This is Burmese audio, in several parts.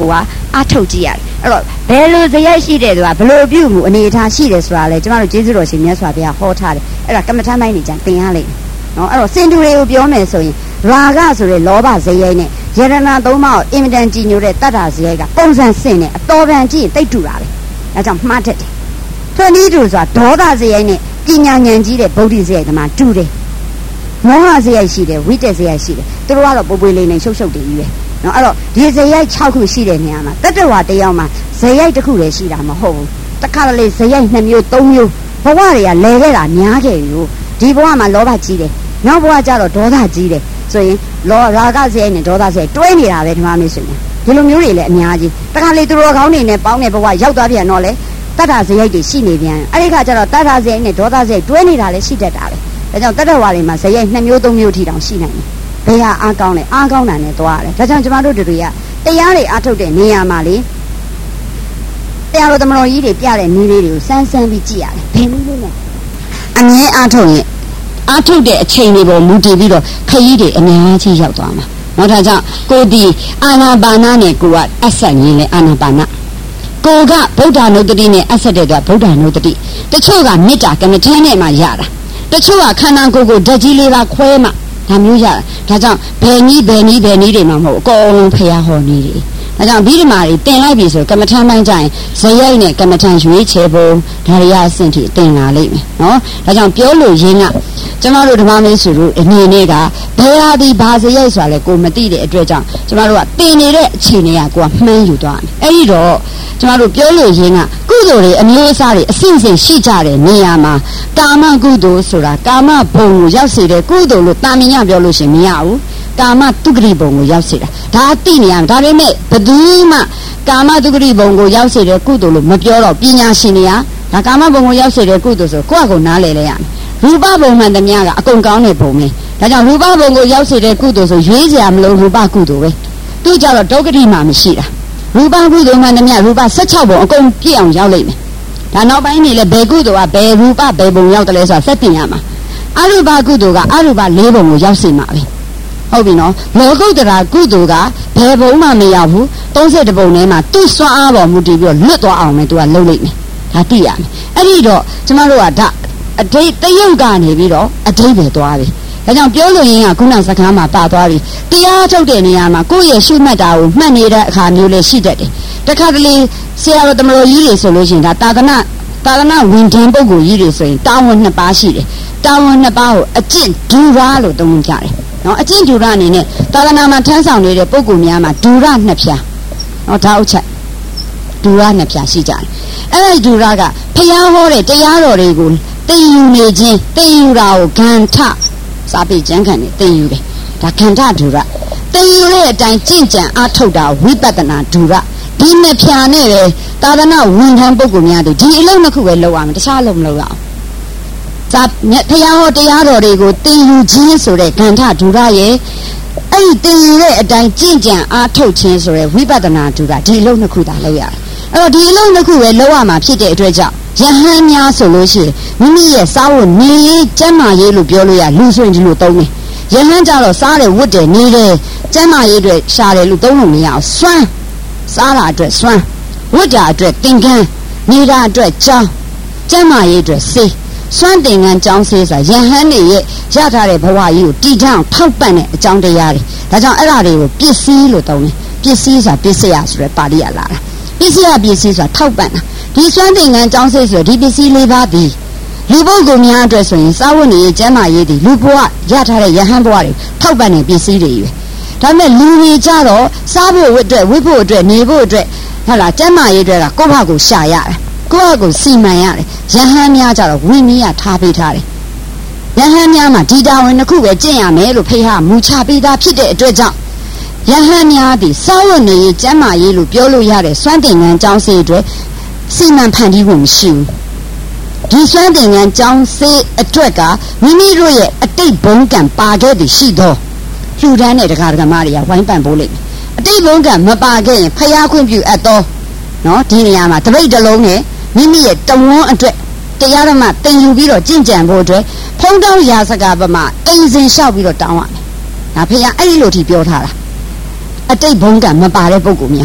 ကိုကအားထုတ်ကြည့်ရတယ်အဲ့တော့ဘယ်လိုဇယိုက်ရှိတယ်ဆိုတာဘယ်လိုပြုမှုအနေအထားရှိတယ်ဆိုတာလေကျမတို့ကျေးဇူးတော်ရှင်မြတ်စွာဘုရားဟောထားတယ်အဲ့ဒါကမ္မထမ်းပိုင်းနေကြသင်ရလိမ့်မယ်နော်အဲ့တော့စင်တူတွေကိုပြောမယ်ဆိုရင်ရာဂဆိုတဲ့လောဘဇယိုက်နဲ့ယရဏသုံးပါးကိုအင်မတန်ကြည်ညိုတဲ့တတ္ထဇယိုက်ကပုံစံစင်နဲ့အတော်ပံကြည့်ရင်တိတ်တူတာပဲဒါကြောင့်မှားတတ်တယ်ထွန်းဤတူဆိုတာဒေါသဇယိုက်နဲ့ပညာဉာဏ်ကြီးတဲ့ဗုဒ္ဓဇယိုက်ကမှတူတယ်မောဟဇယိုက်ရှိတယ်ဝိတက်ဇယိုက်ရှိတယ်သူတို့ကတော့ပိုပွေလေးနဲ့ရှုပ်ရှုပ်တည်ကြီးပဲနော်အဲ့တော့ဒီဇယိုက်6ခုရှိတဲ့နေရာမှာတတ္တဝါတယောက်မှာဇယိုက်တစ်ခုလည်းရှိတာမဟုတ်ဘူးတခါတလေဇယိုက်2မျိုး3မျိုးဘဝတွေကလဲခဲ့တာများခဲ့ပြီဒီဘဝမှာလောဘကြီးတယ်နောက်ဘဝကျတော့ဒေါသကြီးတယ်ဆိုရင်ရာဂဇယိုက်နဲ့ဒေါသဇယိုက်တွဲနေတာပဲဓမ္မမျိုးဆိုရင်ဒီလိုမျိုးတွေလည်းအများကြီးတခါလေသူတော်ကောင်းတွေနဲ့ပေါင်းတဲ့ဘဝရောက်သွားပြန်တော့လေတတ္တဇယိုက်တွေရှိနေပြန်အဲ့ဒီခါကျတော့တတ္တဇယိုက်နဲ့ဒေါသဇယိုက်တွဲနေတာလည်းရှိတတ်တာပဲဒါကြောင့်တတ္တဝါတွေမှာဇယိုက်2မျိုး3မျိုးထိတောင်ရှိနိုင်တယ်ဘယ်ဟာအားကောင်းလဲအားကောင်းတာနဲ့သွားရတယ်ဒါကြောင့်ကျမတို့တွေကတရားတွေအားထုတ်တဲ့နေရာမှာလေတရားတော်သမတော်ကြီးတွေပြတဲ့နည်းလေးတွေကိုစမ်းပြီးကြည့်ရတယ်ဘယ်နည်းလေးလဲအမြဲအားထုတ်ရင်အားထုတ်တဲ့အချိန်တွေပေါ်မူတည်ပြီးတော့ခရီးတွေအများကြီးရောက်သွားမှာနော်ဒါကြောင့်ကိုဒီအာနာပါနနဲ့ကိုကအဆက်ရင်းလဲအာနာပါနကိုကဗုဒ္ဓနုတ္တိနဲ့အဆက်တဲ့ကဗုဒ္ဓနုတ္တိတချို့ကမေတ္တာကမ္မထမ်းနဲ့မှရတာတချို့ကခန္ဓာကိုယ်ကိုဓာတ်ကြီးလေးပါခွဲမှဒါမျိုးရတာဒါကြောင့်ဘယ်နည်းတွေမှမဟုတ်အကုန်လုံးဖျားဟောနည်းတွေဒါကြောင့်ဗိဓမာတွေတင်လိုက်ပြီဆိုကမ္မထမ်းပိုင်းကျရင်ဇယိုက်နဲ့ကမ္မထမ်းရွေးချယ်ပုံဒါရီယာအဆင့်ထိတင်လာလိမ့်မယ်နော်ဒါကြောင့်ပြောလို့ရင်းကကျမတို့ဓမ္မမင်းစုတို့အနေနဲ့ကဘယ်ဟာဒီဘာဇယိုက်ဆိုတာလဲကိုမသိတဲ့အတွက်ကြောင့်ကျမတို့ကတင်နေတဲ့အခြေအနေကကိုကမှန်းယူသွားတယ်အဲ့ဒီတော့ကျမတို့ပြောလို့ရင်းကကုသိုလ်တွေအမျိုးအစားတွေအစဉ်စဉ်ရှိကြတဲ့နေရာမှာကာမကုသိုလ်ဆိုတာကာမဘုံကိုရောက်စေတဲ့ကုသိုလ်လို့တာမင်ရပြောလို့ရှိရင်မရဘူးကာမတုဂရိဘုံကိုရောက်စေတာဒါသိနေရမယ်ဒါပေမဲ့ဘယ်သူမှကာမတုဂရိဘုံကိုရောက်စေတဲ့ကုသိုလ်လို့မပြောတော့ပညာရှင်တွေကဒါကာမဘုံကိုရောက်စေတဲ့ကုသိုလ်ဆိုကိုယ့်အကုန်နားလည်လဲရမယ်ရူပဘုံမှန်သမျှကအကုန်ကောင်းတဲ့ဘုံပဲဒါကြောင့်ရူပဘုံကိုရောက်စေတဲ့ကုသိုလ်ဆိုရွေးစရာမလိုရူပကုသိုလ်ပဲသူကြတော့ဒုက္ခတိမှမရှိတာရူပကုသိုလ်မှန်သမျှရူပ16ဘုံအကုန်ပြည့်အောင်ရောက်လိမ့်မယ်ဒါနောက်ပိုင်းနေလဲဘယ်ကုသိုလ်ကဘယ်ရူပဘယ်ဘုံရောက်တယ်လဲဆိုတာဆက်တင်ရမှာအရူပကုသိုလ်ကအရူပ4ဘုံကိုရောက်စေမှာပဲဟုတ်ပြီနော်လောကုတ္တရာကုသိုလ်ကဘယ်ဘုံမှမရောက်ဘူး32ဘုံထဲမှာသူ့စွမ်းအားပေါ်မူတည်ပြီးတော့လွတ်သွားအောင်မယ်သူကလုပ်လိုက်မယ်ဒါသိရမယ်အဲ့ဒီတော့ကျမတို့ကဒါအတိတ်တရုတ်ကနေပြီးတော့အတိတ်ပဲသွားပြီဒါကြောင့်ပြောလို့ရင်းကခုနစကားမှာပါသွားပြီတရားထုတ်တဲ့နေရာမှာကိုယ့်ရဲ့ရှုမှတ်တာကိုမှတ်နေတဲ့အခါမျိုးလေးရှိတတ်တယ်တခါတလေဆရာတော်တမတော်ကြီးတွေဆိုလို့ရှိရင်ဒါသာသနာဝန်ထမ်းပုဂ္ဂိုလ်ကြီးတွေဆိုရင်တာဝန်2ပါးရှိတယ်တာဝန်2ပါးကိုအကျင့်ဒူရာလို့သုံးကြတယ်နော်အကျင့်ဒူရအနေနဲ့သာသနာမှာထမ်းဆောင်နေတဲ့ပုဂ္ဂိုလ်များမှာဒူရ2ဖြာနော်ဒါဥချက်ဒူရ2ဖြာရှိကြတယ်အဲ့ဒီဒူရကဖျားဟောတဲ့တရားတော်တွေကိုသိယူနေခြင်းသိယူတာကိုဂန္ထစာပေကျမ်းခံနဲ့သိယူတယ်ဒါဂန္ထဒူရသိယူတဲ့အတိုင်းကြင့်ကြံအားထုတ်တာဝိပဿနာဒူရဒီ2ဖြာနဲ့ပဲသာသနာဝန်ထမ်းပုဂ္ဂိုလ်များတို့ဒီအလုံး2ခုပဲလုပ်ရမယ်တခြားလုံးမလုပ်ရအောင်သာဖျားဟောတရားတော်တွေကိုသိယူခြင်းဆိုတဲ့ဂန္ထဒူရရဲ့အဲ့ဒီသိယူတဲ့အတိုင်းကြင့်ကြံအားထုတ်ခြင်းဆိုတဲ့ဝိပဿနာဒူရဒီအလုံး2ခုသာလုပ်ရတယ်အဲ့တော့ဒီအလုံး2ခုပဲလုပ်ရမှာဖြစ်တဲ့အတွက်ကြောင့်ယဟန်များဆိုလို့ရှိရင်မိမိရဲ့စားဝတ်နေရေးကျန်းမာရေးလို့ပြောလို့ရလူဆိုရင်ဒီလိုသုံးတယ်ယဟန်ကြတော့စားတယ်ဝတ်တယ်နေတယ်ကျန်းမာရေးအတွက်ရှာတယ်လို့သုံးလို့မရအောင်စွမ်းစားတာအတွက်စွမ်းဝတ်တာအတွက်သင်္ကန်းနေတာအတွက်ကြောင်းကျန်းမာရေးအတွက်စေးစွမ်းသင်္ကန်းကြောင်းစေးဆိုတာယဟန်တွေရဲ့ရထားတဲ့ဘဝကြီးကိုတည်ထောင်ထောက်ပံ့တဲ့အကြောင်းတရားတွေဒါကြောင့်အဲ့ဒါတွေကိုပစ္စည်းလို့သုံးတယ်ပစ္စည်းဆိုတာပစ္စယဆိုတဲ့ပါဠိရလာတာပစ္စည်းဆိုတာထောက်ပံ့တာဒီစွမ်းသင်္ကန်းကြောင်းစေးဆိုဒီပစ္စည်း4ပါးသည်လူပုဂ္ဂိုလ်များအတွက်ဆိုရင်စာဝတ်နေရေးကျန်းမာရေးသည်လူဘဝရထားတဲ့ယဟန်ဘဝတွေထောက်ပံ့တဲ့ပစ္စည်းတွေပဲဒါပေမဲ့လူတွေကြတော့စားဖို့ဝတ်ဖို့အတွက်နေဖို့အတွက်ဟုတ်လားကျန်းမာရေးအတွက်ကကိုယ့်ဘာကိုရှာရတယ်ကိုယ့်ဟာကိုစီမံရတယ်ယဟန်များကြတော့ဝိနည်းကထားပေးထားတယ်ယဟန်များမှာဒီတာဝန်တစ်ခုပဲကျင့်ရမယ်လို့ဖေဟာမူချပေးတာဖြစ်တဲ့အတွက်ကြောင့်ယဟန်များသည်စာဝတ်နေရေးကျန်းမာရေးလို့ပြောလို့ရတဲ့စွမ်းသင်္ကန်းကြောင်းစေးအတွက်စီမံဖန်တီးဖို့မရှိဘူးဒီစွမ်းသင်္ကန်းကြောင်းစေးအတွက်ကမိမိတို့ရဲ့အတိတ်ဘုံကံပါခဲ့သည်ရှိသောလူတန်းတဲ့တရားဓမ္မတွေကဝိုင်းပန်ဖို့လိမ့်မယ်အတိတ်ဘုံကံမပါခဲ့ရင်ဖျားခွင့်ပြုအပ်သောနော်ဒီနေရာမှာတပိတ်တစ်လုံးနဲ့မိမိရဲ့တဝန်းအတွက်တရားဓမ္မသင်ယူပြီးတော့ကျင့်ကြံဖို့အတွက်ဖုံးတောင်းရာစကားပမာအိမ်စဉ်လျှောက်ပြီးတော့တောင်းရမယ်ဒါဖျားအဲ့ဒီလိုထိပြောထားတာအတိတ်ဘုံကံမပါတဲ့ပုဂ္ဂိုလ်များ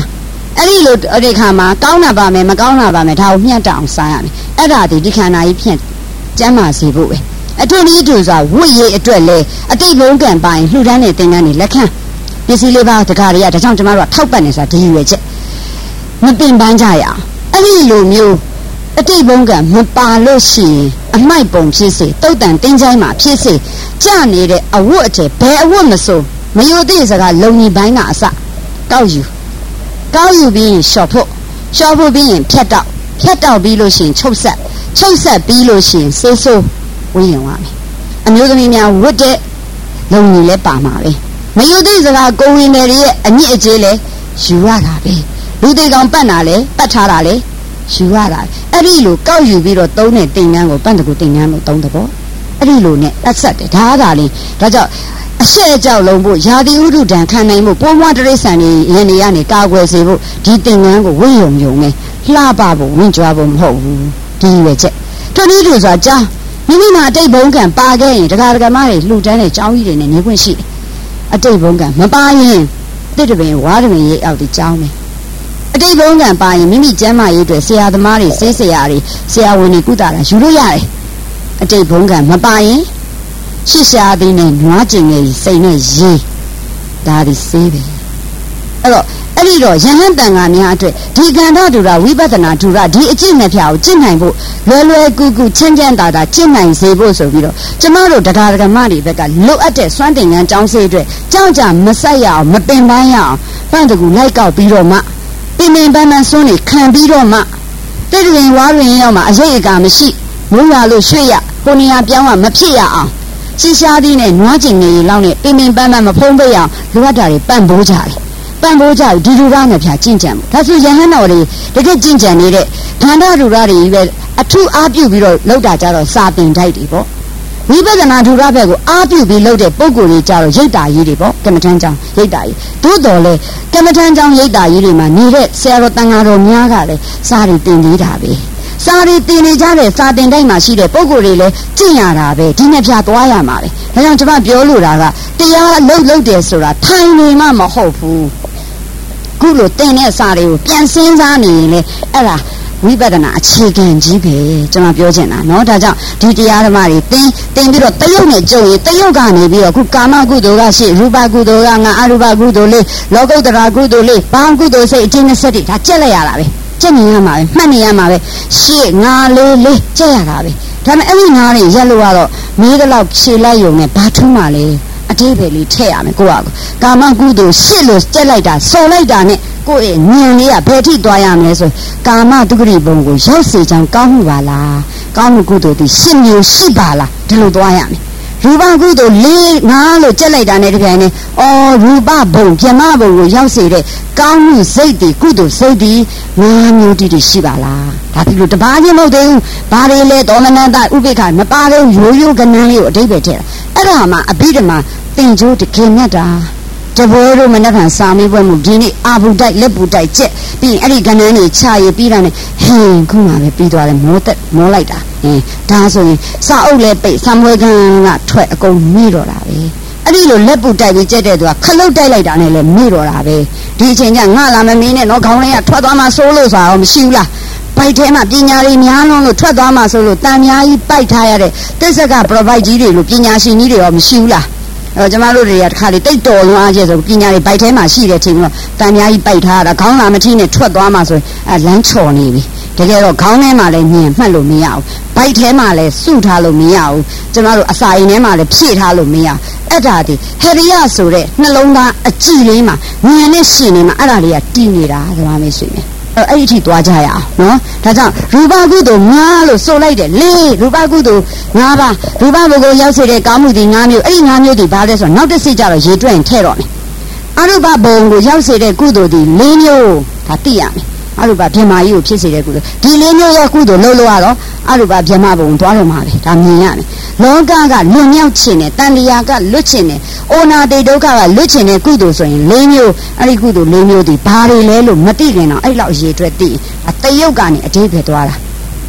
အဲ့ဒီလိုဒီခါမှာကောင်းတာပါမယ်မကောင်းတာပါမယ်ဒါကိုမျှတအောင်စားရမယ်အဲ့ဒါဒီခန္ဓာကြီးဖြင့်ကျမ်းမာစေဖို့ပဲအထွတ်ဤတူစွာဝိရည်အတွက်လေအတိတ်ဘုံကံပိုင်လှူဒန်းတဲ့သင်္ကန်းတွေလက်ခံပစ္စည်းလေးပါးတကားတွေကဒါကြောင့်ကျမတို့ကထောက်ပံ့နေဆိုတာဒီရွယ်ချက်မပင်ပန်းကြရအောင်အဲ့ဒီလိုမျိုးအတိတ်ဘုံကံမပါလို့ရှိရင်အမိုက်ပုံဖြစ်စေတုတ်တန်တင်းချိုင်းမှာဖြစ်စေကြနေတဲ့အဝတ်အထည်ဘယ်အဝတ်မစိုးမယိုသေးစကားလုံကြီးပိုင်းကအစကောက်ယူပြီးရင်လျှော်ဖို့ပြီးရင်ဖြတ်တောက်ပြီးလို့ရှိရင်ချုပ်ဆက်ပြီးလို့ရှိရင်ဆေးဆိုးဝင်းရင်သွားမယ်အမျိုးသမီးများဝတ်တဲ့လုံကြီးလဲပါမှာပဲမယိုသေးစကားကိုဝင်တွေရဲ့အညစ်အကြေးလဲယူရတာပဲလူတွေကောင်ပတ်တာလဲပတ်ထားတာလဲယူရတာအဲ့ဒီလိုကောက်ယူပြီးတော့သုံးတဲ့သင်္ကန်းကိုပန့်တကူသင်္ကန်းလို့သုံးတဲ့ပေါ့အဲ့ဒီလိုနဲ့အဆက်တယ်ဒါကြောင့်အရှက်အကြောက်လုံးဖို့ယာတိဥဒုဒံခံနိုင်ဖို့ပိုးမွားတရိษံတွေရန်နေရနေကာကွယ်စေဖို့ဒီသင်္ကန်းကိုဝိယုံယုံနဲ့လှပဖို့ဝင့်ကြွားဖို့မဟုတ်ဘူးဒီရွယ်ချက်ထို့နည်းတူဆိုတာကြောင်းမိမိမှာအတိတ်ဘုံကံပါခဲ့ရင်တရားဓမ္မတွေလှူဒန်းတဲ့ကျောင်းကြီးတွေနဲ့နေခွင့်ရှိတယ်အတိတ်ဘုံကံမပါရင်တစ်တပင်ဝါးတပင်ရိပ်အောက်ဒီကျောင်းမယ်အတိတ်ဘုံကံပါရင်မိမိကျမ်းမာရေးအတွက်ဆရာသမားတွေဆေးဆရာတွေဆရာဝန်တွေကုသတာယူလို့ရတယ်အတိတ်ဘုံကံမပါရင်ရှစ်ရှားသည်နဲ့နွားကျင်ငယ်စိတ်နဲ့ရေးဒါဒီဆေးပဲအဲ့ဒီတော့ယဟန်တန်ဃာများအတွက်ဒီကန္ဓဒုရဝိပဿနာဒုရဒီအကျင့်နဲ့ဖျားကိုကျင့်နိုင်ဖို့လွယ်ကူချမ်းချမ်းသာသာကျင့်နိုင်စေဖို့ဆိုပြီးတော့ကျမတို့တရားဓမ္မတွေဘက်ကလိုအပ်တဲ့စွမ်းသင်္ကန်းကျောင်းစေးအတွက်ကြောက်ကြမဆက်ရအောင်မပင်ပန်းရအောင်ပန့်တကူလိုက်ကောက်ပြီးတော့မှပင်ပန်းစွန်းနေခံပြီးတော့မှတဲ့တွင်ဝါတွင်ရောက်မှအရေးအကာမရှိမိုးရွာလို့ရွှေ့ရကိုနေရာပြောင်းမှမဖြစ်ရအောင်ရှင်းရှားသည်နဲ့နွားကျင်ငယ်လောက်နဲ့ပင်ပန်းမဖုံးပေးအောင်လိုအပ်တာတွေပန့်ပိုးကြတယ်ဒီလူသားနဲ့ဖြာကျင့်ကြံမှုဒါဆိုယဟန်တော်တွေတကယ်ကျင့်ကြံနေတဲ့ခန္ဓာဒုရတွေပဲအထူးအားပြုပြီးတော့လောက်တာကြတော့စာသင်တိုက်တွေပေါ့ဝိပဿနာဒုရဘက်ကိုအားပြုပြီးလောက်တဲ့ပုံကိုယ်တွေကြတော့ရိတ်တာကြီးတွေပေါ့ကမ္မထမ်းကျောင်းရိတ်တာကြီးသို့တော်လဲကမ္မထမ်းကျောင်းရိတ်တာကြီးတွေမှာနေတဲ့ဆရာတော်တန်ဃာတော်များကလည်းစာတွေသင်သေးတာပဲစာရီတင်နေကြတဲ့စာတင်တိုင်းမှာရှိတဲ့ပုံကိုယ်တွေလည်းကျင့်ရတာပဲဒီနှစ်ဖြာသွားရမှာပဲဒါကြောင့်ကျွန်မပြောလို့တာကတရားလုပ်တယ်ဆိုတာထိုင်နေမှမဟုတ်ဘူးခုလိုတင်တဲ့စာတွေကိုပြန်စဉ်းစားနေရင်လေအဲ့ဒါဝိပဿနာအခြေခံကြီးပဲကျွန်မပြောချင်တာเนาะဒါကြောင့်ဒီတရားဓမ္မတွေတင်ပြီးတော့တယုတ်နဲ့ကြုံရင်တယုတ်ကနေပြီးတော့ခုကာမကုသိုလ်ကရှိရူပကုသိုလ်ကငါအရူပကုသိုလ်လေးလောကုတ္တရာကုသိုလ်လေးဘာကုသိုလ်စိတ်အကျဉ်းနဲ့စက်တွေဒါကြက်လိုက်ရတာပဲကျက်နေရမှာပဲမှတ်နေရမှာပဲရှေ့ငါလေးကျက်ရတာပဲဒါပေမဲ့အဲ့ဒီငါတွေရက်လို့ကတော့မေးတော့ခြေလိုက်ယုံနဲ့ဘာထူးမှလဲအတိတ်ပဲလေးထည့်ရမယ်ကိုကကာမကုသိုလ်ရှစ်လို့ကျက်လိုက်တာစော်လိုက်တာနဲ့ကိုယ့်ရဲ့ဉာဏ်လေးကဘယ်ထိသွားရမလဲဆိုကာမတုဂရိဘုံကိုရောက်စေချောင်းကောင်းမှုပါလားကောင်းမှုကုသိုလ်ဒီရှစ်မျိုးရှိပါလားဒီလိုသွားရမယ်ရူပကုသိုလ်ငါလို့ကြက်လိုက်တာနဲ့တပြိုင်နက်ရူပဘုံပြမဘုံကိုရောက်စေတဲ့ကောင်းမှုစိတ်တွေကုသိုလ်စိတ်တွေငါးမျိုးတည်းရှိပါလားဒါဒီလိုတပါးချင်းမဟုတ်သေးဘူးဘာတွေလဲဒေါမနတဥပိ္ပခမပါတော့ရိုးကနန်းလေးကိုအတိတ်ပဲထည့်တာအဲ့ဒါမှအဘိဓမ္မာသင်္ကြိုးတခင်မြတ်တာတဘောတို့မနက်ဖြန်စာမေးပွဲမှုဒီနေ့အာဘူးတိုက်လက်ဘူးတိုက်ကျက်ပြီးရင်အဲ့ဒီကနန်းတွေခြာရည်ပြီးတာနဲ့ဟင်းခုမှပဲပြီးသွားတယ်မောလိုက်တာဒါဆိုရင်စာအုပ်လဲပိတ်ဆံမွေးကန်းကထွက်အကုန်မိတော့တာပဲအဲ့ဒီလိုလက်ဘူးတိုက်ပြီးကျက်တဲ့သူကခလုတ်တိုက်လိုက်တာနဲ့လဲမိတော့တာပဲဒီအချိန်ကျငါလာမမင်းနဲ့တော့ခေါင်းလေးကထွက်သွားမှစိုးလို့ဆိုတာတော့မရှိဘူးလားပိုက်ထဲမှာပညာတွေများလုံးလို့ထွက်သွားမှဆိုလို့တန်များကြီးပိုက်ထားရတဲ့တစ္ဆက provide ကြီးတွေလို့ပညာရှင်ကြီးတွေရောမရှိဘူးလားကျမတို့တွေကတခါလေတိတ်တော်လွန်အားကျဆိုပညာတွေပိုက်ထဲမှာရှိတဲ့ချိန်တော့တန်များကြီးပိုက်ထားတာခေါင်းလာမထီးနဲ့ထွက်သွားမှဆိုရင်လမ်းချော်နေပြီတကယ်တော့ခေါင်းထဲမှာလည်းညင်မှတ်လို့မရဘူးဘိုက်ထဲမှာလည်းစုထားလို့မရဘူးကျမတို့အစာအိမ်ထဲမှာလည်းဖြည့်ထားလို့မရအဲ့ဒါဒီဟရိယဆိုတဲ့နှလုံးသားအကြည့်လေးမှာညင်နဲ့ရှင်နေမှာအဲ့ဒါတွေကတည်နေတာဓမ္မမေဆွေမယ်အဲ့ဒီအထိသွားကြရအောင်နော်ဒါကြောင့်ရူပကုသိုလ်5လို့ဆိုလိုက်တယ်ရူပကုသိုလ်5ပါးရူပဘုကိုရောက်စေတဲ့ကောင်းမှုဒီ5မျိုးအဲ့ဒီ5မျိုးဒီဘာလဲဆိုတော့နောက်တစ်စိတ်ကြတော့ရေတွက်ရင်ထည့်တော့မယ်အရူပဘုံကိုရောက်စေတဲ့ကုသိုလ်ဒီ4မျိုးဒါသိရမယ်အရူပဗြဟ္မာကြီးကိုဖြစ်စေတဲ့ကုသိုလ်ဒီ4မျိုးရဲ့ကုသိုလ်လို့ရတော့အရူပဗြဟ္မာဘုံသွားတော့မှာပဲဒါမြင်ရမယ်လောကကလွတ်မြောက်ခြင်းနဲ့တန်တရားကလွတ်ခြင်းနဲ့အိုနာတိဒုက္ခကလွတ်ခြင်းနဲ့ကုသိုလ်ဆိုရင်4မျိုးအဲ့ဒီကုသိုလ်4မျိုးဒီဘာတွေလဲလို့မသိခင်တော့အဲ့လောက်ရေအတွက်သိအတယုတ်ကနေအတိတ်ပဲသွားတာ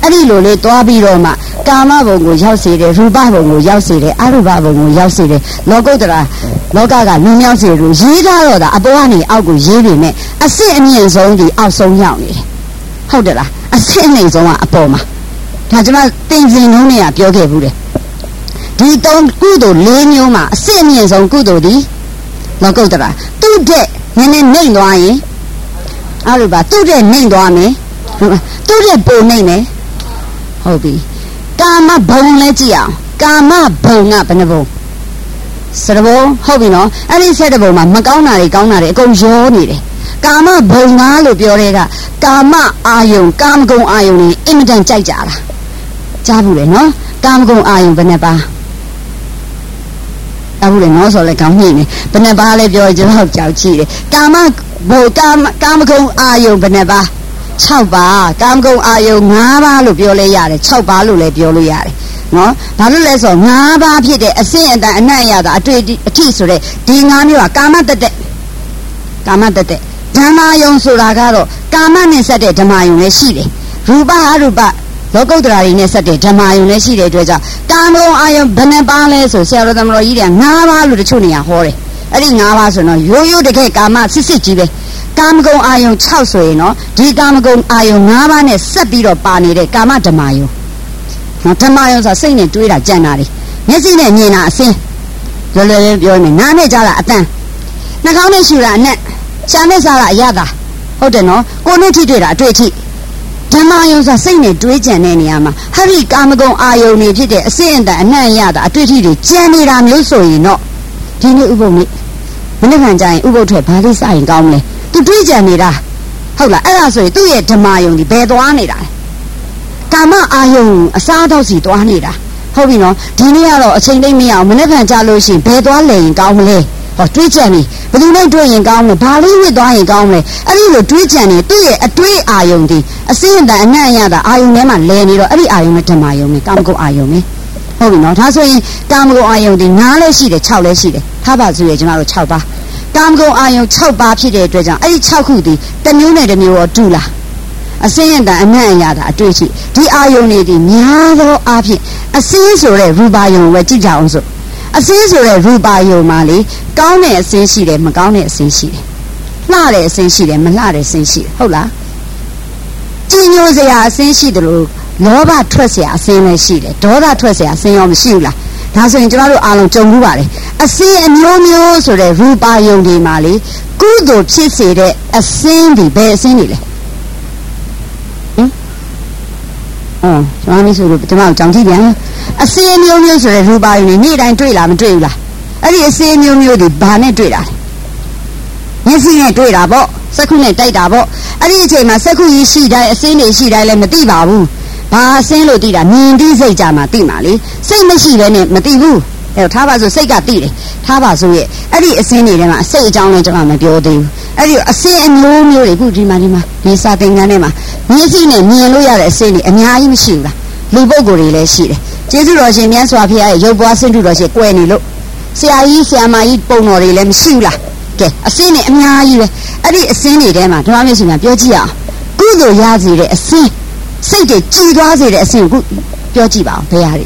အဲ့ဒီလိုလေးတွားပြီးတော့မှကာမဘုံကိုရောက်စေတယ်ရူပဘုံကိုရောက်စေတယ်အရူပဘုံကိုရောက်စေတယ်လောကုတ္တရာလောကကလူမြောက်စေလို့ရေးထားတော့တာအပေါ်ကနေအောက်ကိုရေးပေမဲ့အစစ်အမြင့်ဆုံးဒီအောက်ဆုံးရောက်နေတယ်ဟုတ်တယ်လားအစစ်အမြင့်ဆုံးကအပေါ်မှာဒါကျွန်မတင်စင်လုံးနဲ့ပြောခဲ့ဘူးတယ်ဒီတုံးကုသိုလ်၄မျိုးမှာအစစ်အမြင့်ဆုံးကုသိုလ်ဒီလောကုတ္တရာသူ့တဲ့နည်းနည်းနှိမ့်သွားရင်အဲ့လိုပါသူ့တဲ့နှိမ့်သွားမယ်သူ့တဲ့ပုံနှိမ့်မယ်ဟုတ်ပြီကာမဘုံလဲကြည့်အောင်ကာမဘုံကဘယ်နှဘုံစရဘုံဟုတ်ပြီနော်အဲ့ဒီဆက်တဲ့ဘုံမှာမကောင်းတာတွေကောင်းတာတွေအကုန်ရောနေတယ်ကာမဘုံသားလို့ပြောတဲ့ကကာမအာယုံကာမဂုဏ်အာယုံတွေအင်မတန်ကြိုက်ကြတာကြားဘူးလေနော်ကာမဂုဏ်အာယုံဘယ်နှပါကြားဘူးလေနော်ဆိုလဲကောင်းညိနေဘယ်နှပါလဲပြောကျွန်တော်ကြောက်ကြည့်တယ်ကာမဘုံကာမဂုဏ်အာယုံဘယ်နှပါ6ပါးကာမဂုဏ်အာယုံ5ပါးလို့ပြောလဲရတယ်6ပါးလို့လည်းပြောလို့ရတယ်နော်ဘာလို့လဲဆို5ပါးဖြစ်တဲ့အစင်အတန်အနံ့ရတာအတွေ့အထိဆိုတဲ့ဒီ5မျိုးကကာမတတ္တဓမ္မယုံဆိုတာကတော့ကာမနဲ့ဆက်တဲ့ဓမ္မယုံလည်းရှိတယ်ရူပအရူပလောကုတ္တရာတွေနဲ့ဆက်တဲ့ဓမ္မယုံလည်းရှိတဲ့အတွက်ကြောင့်ကာမဂုဏ်အာယုံဘယ်နှပါလဲဆိုဆရာတော်သမတော်ကြီးတွေက5ပါးလို့တချို့နေရာဟောတယ်အဲ့ဒီ5ပါးဆိုတော့ရိုးရိုးတကယ်ကာမစစ်ကြီးပဲကာမဂုဏ်အာယုံ6ဆိုရင်နော်ဒီကာမဂုဏ်အာယုံ5ပါးနဲ့ဆက်ပြီးတော့ပါနေတဲ့ကာမဓမ္မယုံနော်ဓမ္မယုံဆိုစိတ်နဲ့တွေးတာကြံတာတွေမျက်စိနဲ့မြင်တာအစင်းလွယ်လွယ်ပြောနေနားနဲ့ကြားတာအတန်နှာခေါင်းနဲ့ရှူတာအနက်ရှာနဲ့စားတာအရသာဟုတ်တယ်နော်ကိုယ်နဲ့ထိတွေ့တာအတွေ့အထိဓမ္မယုံဆိုစိတ်နဲ့တွေးကြံတဲ့နေရာမှာဟရိကာမဂုဏ်အာယုံတွေဖြစ်တဲ့အစင်းအတန်အနံ့ရတာအတွေ့အထိတွေကြံနေတာမျိုးဆိုရင်တော့ဒီနေ့ဥပုပ်နေ့မနေ့ကကြရင်ဥပုပ်ထွက်ဘာလေးစရင်ကောင်းမလဲသူတွေးကြံနေတာဟုတ်လားအဲ့ဒါဆိုရင်သူ့ရဲ့ဓမ္မယုံဒီဘယ်သွားနေတာလဲကာမအာယုံအစားတော့စီသွားနေတာဟုတ်ပြီနော်ဒီနေ့ကတော့အချိန်သိမ့်မရအောင်မနေ့ကကြလို့ရှိရင်ဘယ်သွားလဲရင်ကောင်းမလဲဟောတွေးကြံနေဘယ်သူနဲ့တွေ့ရင်ကောင်းမလဲဘာလေးဝစ်သွားရင်ကောင်းမလဲအဲ့ဒီလိုတွေးကြံနေသူ့ရဲ့အတွေးအာယုံဒီအစင်းအတန်အနံ့ရတာအာယုံထဲမှာလဲနေတော့အဲ့ဒီအာယုံနဲ့ဓမ္မယုံနဲ့ကာမဂုဏ်အာယုံနဲ့ဟုတ်ပြီနော်ဒါဆိုရင်ကာမဂုဏ်အာယုံဒီ9လဲရှိတယ်6လဲရှိတယ်ထားပါစို့ရကျွန်တော်တို့6ပါးကာမဂုဏ်အာယုံ6ပါးဖြစ်တဲ့အတွက်ကြောင့်အဲ့ဒီ6ခုဒီတစ်မျိုးနဲ့တစ်မျိုးရောတူလားအစင်းအတန်အနံ့ရတာအတွေ့အထိဒီအာယုံတွေဒီများသောအားဖြင့်အစင်းဆိုတဲ့ရူပါယုံပဲကြည့်ကြအောင်စို့အစင်းဆိုတဲ့ရူပါယုံမှာလေကောင်းတဲ့အစင်းရှိတယ်မကောင်းတဲ့အစင်းရှိတယ်လှတဲ့အစင်းရှိတယ်မလှတဲ့အစင်းရှိတယ်ဟုတ်လားကြည်ညိုစရာအစင်းရှိတယ်လို့လောဘထွက်စရာအစင်းလည်းရှိတယ်ဒေါသထွက်စရာအစင်းရောမရှိဘူးလားဒါဆိုရင်ကျွန်တော်တို့အားလုံးကြုံဘူးပါလေအစင်းအမျိုးမျိုးဆိုတဲ့ရူပါယုံတွေမှာလေကုသိုလ်ဖြစ်စေတဲ့အစင်းဒီဘယ်အစင်းတွေလဲကျွန်တော်မျိုးဆိုလို့ကျွန်တော်ကြောင်ကြည့်ပြန်အစင်းမျိုးမျိုးဆိုတဲ့ရူပါယုံတွေနေ့တိုင်းတွေ့လားမတွေ့ဘူးလားအဲ့ဒီအစင်းမျိုးမျိုးတွေဘာနဲ့တွေ့တာလဲမျက်စိနဲ့တွေ့တာပေါ့စက္ခုနဲ့တိုက်တာပေါ့အဲ့ဒီအချိန်မှာစက္ခုကြီးရှိတိုင်းအစင်းတွေရှိတိုင်းလည်းမသိပါဘူးဘာအစင်းလို့သိတာမြင်သိစိတ်ကြမှာသိမှာလေစိတ်မရှိဘဲနဲ့မသိဘူးအဲ့တော့ထားပါဆိုစိတ်ကသိတယ်ထားပါဆိုရဲ့အဲ့ဒီအစင်းတွေထဲမှာအစိတ်အကြောင်းလည်းကျွန်တော်မပြောသေးဘူးအဲ့ဒီအစင်းအမျိုးမျိုးတွေခုဒီမှာဒီစာသင်ခန်းထဲမှာမျက်စိနဲ့မြင်လို့ရတဲ့အစင်းတွေအများကြီးမရှိဘူးလားလူပုဂ္ဂိုလ်တွေလည်းရှိတယ်ကျေးဇူးတော်ရှင်မြတ်စွာဘုရားရဲ့ရုပ်ပွားဆင်းတုတော်ရှင်ကွယ်နေလို့ဆရာကြီးဆရာမကြီးပုံတော်တွေလည်းမရှိဘူးလားကဲအစင်းတွေအများကြီးပဲအဲ့ဒီအစင်းတွေထဲမှာဓမ္မမျိုးရှင်ကပြောကြည့်အောင်ကုသိုလ်ရစေတဲ့အစင်းစိတ်တွေကြည်သွားစေတဲ့အစင်းကိုပြောကြည့်ပါဦးဘယ်ဟာတွေ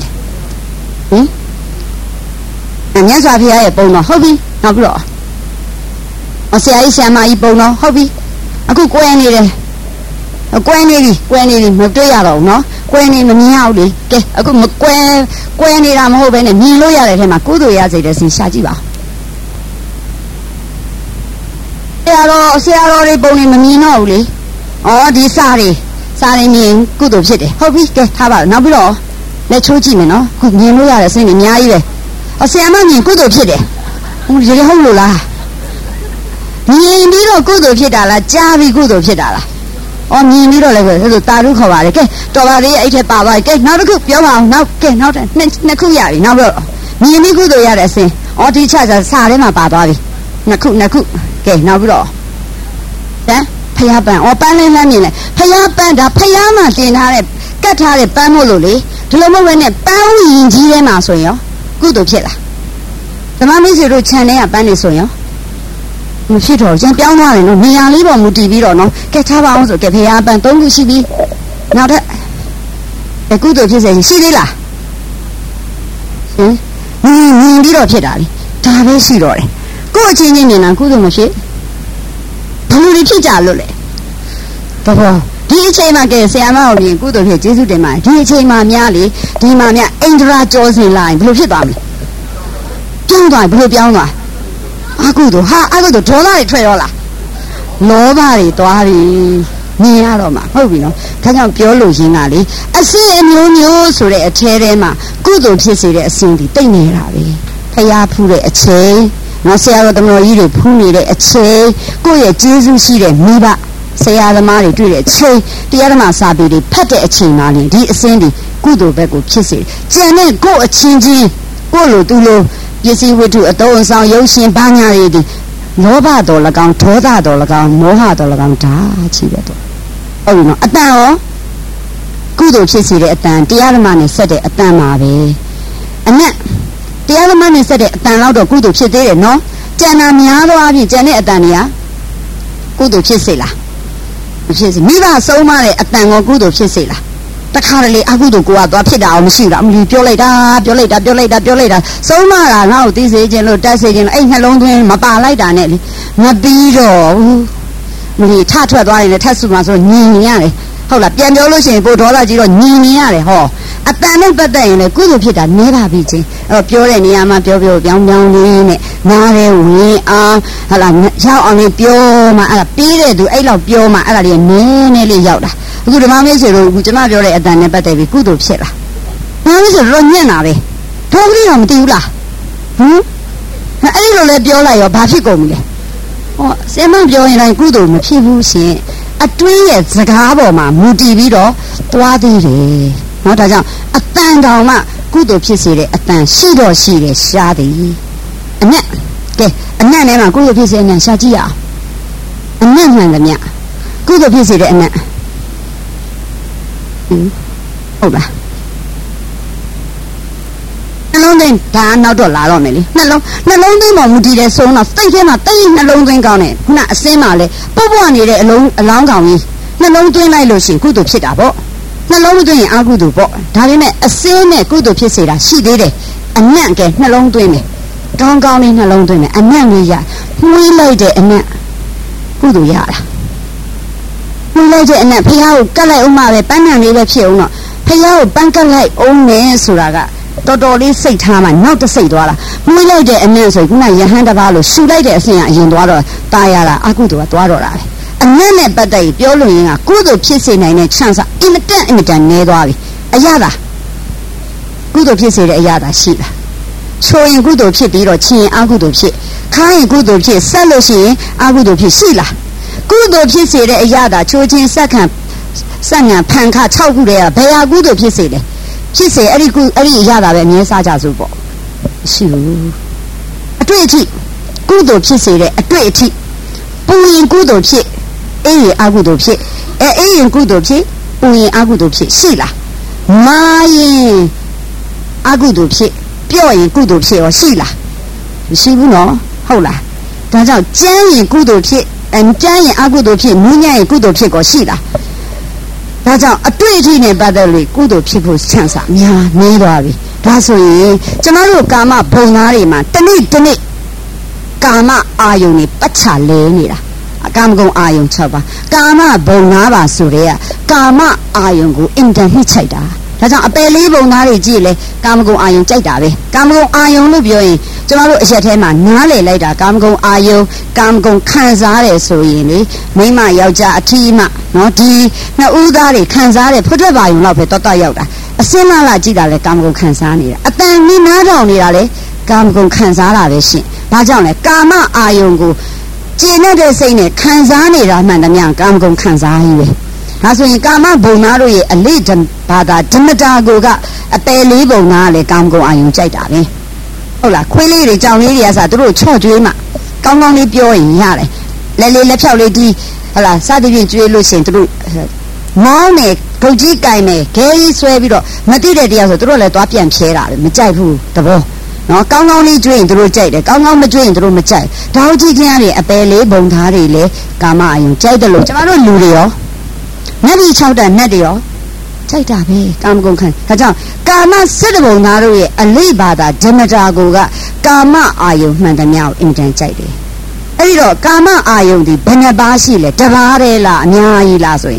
လဲမြတ်စွာဘုရားရဲ့ပုံတော်ဟုတ်ပြီနောက်ပြီးတော့ဆရာကြီးဆရာမကြီးပုံတော်ဟုတ်ပြီအခုကွယ်နေတယ်ကွယ်နေပြီမတွေ့ရတော့ဘူးနော်ကွယ်နေမမြင်ရဘူးလေကဲအခုမကွယ်နေတာမဟုတ်ဘဲနဲ့မြင်လို့ရတဲ့ထဲမှာကုသိုလ်ရစေတဲ့စင်ရှာကြည့်ပါဆရာတော်တွေပုံနေမမြင်တော့ဘူးလေဩဒီစာတွေမြင်ကုသိုလ်ဖြစ်တယ်ဟုတ်ပြီကဲထားပါနောက်ပြီးတော့လက်ချိုးကြည့်မယ်နော်ခုမြင်လို့ရတဲ့စင်တွေအများကြီးပဲဆရာမမြင်ကုသိုလ်ဖြစ်တယ်ရေဟုတ်လို့လားမြင်ပြီးတော့ကုသိုလ်ဖြစ်တာလားကြားပြီးကုသိုလ်ဖြစ်တာလားမြင်ပြီးတော့လည်းဆိုတာရုခေါ်ပါလေကဲတော်ပါလေအဲ့ထက်ပါပါကဲနောက်တစ်ခုပြောပါအောင်နောက်ကဲနောက်နှစ်ခုရပြီနောက်ပြီးတော့မြင်ပြီးကုသိုလ်ရတဲ့အစင်ဒီချစာထဲမှာပါသွားပြီနှစ်ခုကဲနောက်ပြီးတော့ဖျားပန်းပန်းလေးလှမ်းမြင်လေဖျားပန်းဒါဖျားမှတင်ထားတဲ့ကတ်ထားတဲ့ပန်းမို့လို့လေဒီလိုမဟုတ်ဘဲနဲ့ပန်းရင်ကြီးထဲမှာဆိုရင်ရောကုသိုလ်ဖြစ်လားဓမ္မမိတ်ဆွေတို့ခြံထဲကပန်းနေဆိုရင်မဖြစ်တော့ကျန်ပြောင်းသွားတယ်နော်နေရာလေးပေါ်မူတည်ပြီးတော့နော်ကဲထားပါအောင်ဆိုကဲဖျားပန်း3ခုရှိပြီနောက်ထပ်ကုသိုလ်ဖြစ်စေရှိသေးလားဟင်မြင်ပြီးတော့ဖြစ်တာလေဒါပဲရှိတော့တယ်ကိုယ့်အချင်းချင်းမြင်တာကုသိုလ်မဖြစ်ဘယ်လိုတွေဖြစ်ကြလို့လဲတော့ဒီအချိန်မှာကဲဆရာမကိုမြင်ကုသိုလ်ဖြစ်ကျေးဇူးတင်ပါတယ်ဒီအချိန်မှာများလေဒီမှာများအိန္ဒြာကြောစင်လာရင်ဘယ်လိုဖြစ်သွားမလဲပြောင်းသွားဘယ်လိုပြောင်းသွားအကုသိုလ်ဟာအကုသိုလ်ဒေါသတွေထွက်ရောလားလောဘတွေသွားပြီမြင်ရတော့မှာဟုတ်ပြီနော်ဒါကြောင့်ပြောလို့ရင်းကလေအစင်အမျိုးမျိုးဆိုတဲ့အထဲထဲမှာကုသိုလ်ဖြစ်စေတဲ့အစင်ဒီတိတ်နေတာပဲဖျားဖူးတဲ့အချိန်နော်ဆရာတော်တမတော်ကြီးတွေဖူးနေတဲ့အချိန်ကိုယ့်ရဲ့ကျေးဇူးရှိတဲ့မိဘဆရာသမားတွေတွေ့တဲ့အချိန်တရားဓမ္မစာပေတွေဖတ်တဲ့အချိန်မှလည်းဒီအစင်ဒီကုသိုလ်ဘက်ကိုဖြစ်စေကျန်တဲ့ကိုယ့်အချင်းချင်းကိုယ့်လိုသူလိုပစ္စည်းဝတ္ထုအသုံးအဆောင်ရုပ်ရှင်ဘာညာတွေဒီလောဘတော်၎င်းဒေါသတော်၎င်းမောဟတော်၎င်းဒါချီပဲတော့ဟုတ်ပြီနော်အတန်ရောကုသိုလ်ဖြစ်စေတဲ့အတန်တရားဓမ္မနဲ့ဆက်တဲ့အတန်ပါပဲအနက်တရားဓမ္မနဲ့ဆက်တဲ့အတန်တော့ကုသိုလ်ဖြစ်သေးတယ်နော်ကျန်တာများသောအားဖြင့်ကျန်တဲ့အတန်တွေကကုသိုလ်ဖြစ်စေလားမဖြစ်စေမိဘဆုံးမတဲ့အတန်ကိုကုသိုလ်ဖြစ်စေလားတခါတလေအကုသိုလ်ကိုကသွားဖြစ်တာအောင်မရှိဘူးလားအမလီပြောလိုက်တာဆုံးမတာငါ့ကိုသိစေခြင်းလို့တတ်စေခြင်းလို့အဲ့နှလုံးသွင်းမပါလိုက်တာနဲ့လေမပြီးတော့ဘူးမလီထထွက်သွားရင်လည်းထက်စုမှာဆိုညင်ရတယ်ဟုတ်လားပြန်ပြောလို့ရှိရင်ပို့ဒေါသကြီးတော့ညင်ရတယ်ဟောအတန်နဲ့ပတ်သက်ရင်လည်းကုသိုလ်ဖြစ်တာနည်းပါပြီချင်းအဲ့တော့ပြောတဲ့နေရာမှာပြောပြောပြောင်းပြောင်းလေးနဲ့နားရဲဝင်အောင်ဟုတ်လားရောက်အောင်လေးပြောမှအဲ့ဒါပြီးတဲ့သူအဲ့လောက်ပြောမှအဲ့ဒါလေးနည်းနည်းလေးရောက်တာအခုဓမ္မမေးဆိုလို့အခုကျွန်မပြောတဲ့အတန်နဲ့ပတ်သက်ပြီးကုသိုလ်ဖြစ်လားဓမ္မမေးဆိုတော့ညံ့တာပဲတော့ကြီးတော့မသိဘူးလားဟမ်အဲ့ဒီလိုလဲပြောလိုက်ရောဘာဖြစ်ကုန်ပြီလဲဟောဆင်မပြောရင်လည်းကုသိုလ်မဖြစ်ဘူးရှင်အတွင်းရဲ့စကားပေါ်မှာမူတည်ပြီးတော့သွားသေးတယ်နော်ဒါကြောင့်အတန်တောင်မှကုသိုလ်ဖြစ်စေတဲ့အတန်ရှိတော့ရှိတယ်ရှားသည်အနက်ကဲအနက်ထဲမှာကုသိုလ်ဖြစ်စေတဲ့အနက်ရှားကြည့်ရအောင်အနက်မှန်သမျှကုသိုလ်ဖြစ်စေတဲ့အနက်ဟုတ်လားနှလုံးသွင်းဒါနောက်တော့လာတော့မယ်လေနှလုံးသွင်းပေါ်မူတည်တဲ့ဆုံးတော့စိတ်ထဲမှာတိတ်နှလုံးသွင်းကောင်းတယ်ခုနအစင်းမှာလေပေါ့ပေါ့နေတဲ့အလောင်းကောင်ကြီးနှလုံးသွင်းလိုက်လို့ရှိရင်ကုသိုလ်ဖြစ်တာပေါ့နှလုံးမသွင်းရင်အကုသိုလ်ပေါ့ဒါပေမဲ့အစင်းနဲ့ကုသိုလ်ဖြစ်စေတာရှိသေးတယ်အနက်ကဲနှလုံးသွင်းတယ်ကောင်းကောင်းလေးနှလုံးသွင်းတယ်အနက်လေးရမှွေးလိုက်တဲ့အနက်ကုသိုလ်ရတာမှွေးလိုက်တဲ့အနက်ဖះကိုကတ်လိုက်အောင်မှပဲပန်းနံလေးပဲဖြစ်အောင်တော့ဖះကိုပန်းကတ်လိုက်အောင်မယ်ဆိုတာကတော်တော်လေးစိတ်ထားမှနောက်တစ်စိတ်သွားတာမှွေးလိုက်တဲ့အနက်ဆိုခုနရဟန်းတစ်ပါးလို့ရှူလိုက်တဲ့အဆင့်ကအရင်သွားတော့ตายရတာအကုသိုလ်ကသွားတော့တာပဲအနက်နဲ့ပတ်သက်ပြီးပြောလို့ရင်ကကုသိုလ်ဖြစ်စေနိုင်တဲ့ chance အင်မတန်နည်းသွားပြီအရသာကုသိုလ်ဖြစ်စေတဲ့အရသာရှိလားချိုးရင်ကုသိုလ်ဖြစ်ပြီးတော့ချင်ရင်အကုသိုလ်ဖြစ်ခါရင်ကုသိုလ်ဖြစ်ဆက်လို့ရှိရင်အကုသိုလ်ဖြစ်ရှိလားကုသိုလ်ဖြစ်စေတဲ့အရသာချိုးခြင်းဆက်ခံဖန်ခ6ခုတည်းကဘယ်ဟာကုသိုလ်ဖြစ်စေလဲဖြစ်စေအဲ့ဒီအရသာပဲအမြဲစားကြစို့ပေါ့ရှိဘူးအတွေ့အထိကုသိုလ်ဖြစ်စေတဲ့အတွေ့အထိပူရင်ကုသိုလ်ဖြစ်အေးရင်အကုသိုလ်ဖြစ်အေးရင်ကုသိုလ်ဖြစ်ပူရင်အကုသိုလ်ဖြစ်ရှိလားမာရင်အကုသိုလ်ဖြစ်ပြော့ရင်ကုသိုလ်ဖြစ်ရောရှိလားမရှိဘူးနော်ဟုတ်လားဒါကြောင့်ကျမ်းရင်ကုသိုလ်ဖြစ်ကျမ်းရင်အကုသိုလ်ဖြစ်နူးညံ့ရင်ကုသိုလ်ဖြစ်ကိုရှိလားဒါကြောင့်အတွေ့အထိနဲ့ပတ်သက်လို့ကုသိုလ်ဖြစ်ဖို့ချမ်းသာများနေသွားပြီဒါဆိုရင်ကျမတို့ကာမဘုံသားတွေမှာတနေ့ကာမအာယုန်တွေပတ်ချလဲနေတာကာမဂုဏ်အာယုန်6ပါးကာမဘုံ5ပါးဆိုတဲ့ကာမအာယုန်ကိုအင်တန်နှိမ့်ချိုက်တာဒါကြောင့်အပယ်လေးဘုံသားတွေကြည့်လေကာမဂုဏ်အာယုန်ကြိုက်တာပဲကာမဂုဏ်အာယုန်လို့ပြောရင်ကျမတို့အရက်ထဲမှာနားလည်လိုက်တာကာမဂုဏ်အာယုန်ကာမဂုဏ်ခံစားတယ်ဆိုရင်လေမိမယောက်ျားအထီးမနော်ဒီနှစ်ဦးသားတွေခံစားတယ်ဖွတ်ထွက်ပါယုံလောက်ပဲတော်တော်ရောက်တာအစင်းလာကြည့်တာလေကာမဂုဏ်ခံစားနေတာအတန်နီးနားထောင်နေတာလေကာမဂုဏ်ခံစားတာပဲရှင်ဘာကြောင့်လဲကာမအာယုန်ကိုကျင့်တဲ့စိတ်နဲ့ခံစားနေတာမှန်တယ်များကာမဂုဏ်ခံစားရည်ပဲဒါဆိုရင်ကာမဘုံသားတို့ရဲ့အလေးဘာသာဓမ္မတာကိုကအပယ်လေးဘုံသားလေကာမဂုဏ်အာယုန်ကြိုက်တာပဲဟုတ်လားခွေးလေးတွေကြောင်လေးတွေကစသူတို့ချော့ကျွေးမှကောင်းကောင်းလေးပြောရင်ရတယ်လက်လေးလက်ဖြောက်လေးဒီဟုတ်လားစသဖြင့်ကျွေးလို့ရှင်သူတို့မောင်းနေဂုတ်ကြီးကင်နေခဲကြီးဆွဲပြီးတော့မတိတဲ့တရားဆိုသူတို့လည်းသွားပြန်ဖြဲတာပဲမကြိုက်ဘူးတဘောနော်ကောင်းကောင်းလေးကျွေးရင်သူတို့ကြိုက်တယ်ကောင်းကောင်းမကျွေးရင်သူတို့မကြိုက်ဒါဟုတ်ကြီးခင်ရတယ်အပယ်လေးဘုံသားတွေလေကာမအာယုန်ကြိုက်တယ်လို့ကျမတို့လူတွေရောနတ်ကြီး6တန်နတ်တွေရောကြိုက်တာပဲကာမဂုဏ်ခံဒါကြောင့်ကာမစိတ်ဘုံသားတို့ရဲ့အလိဘာသာဓမ္မတာကိုကကာမအာယုံမှန်သမျှကိုအင်တန်ကြိုက်တယ်အဲ့ဒီတော့ကာမအာယုံဒီဘယ်နှပါးရှိလဲတစ်ပါးတည်းလားအများကြီးလားဆိုရင်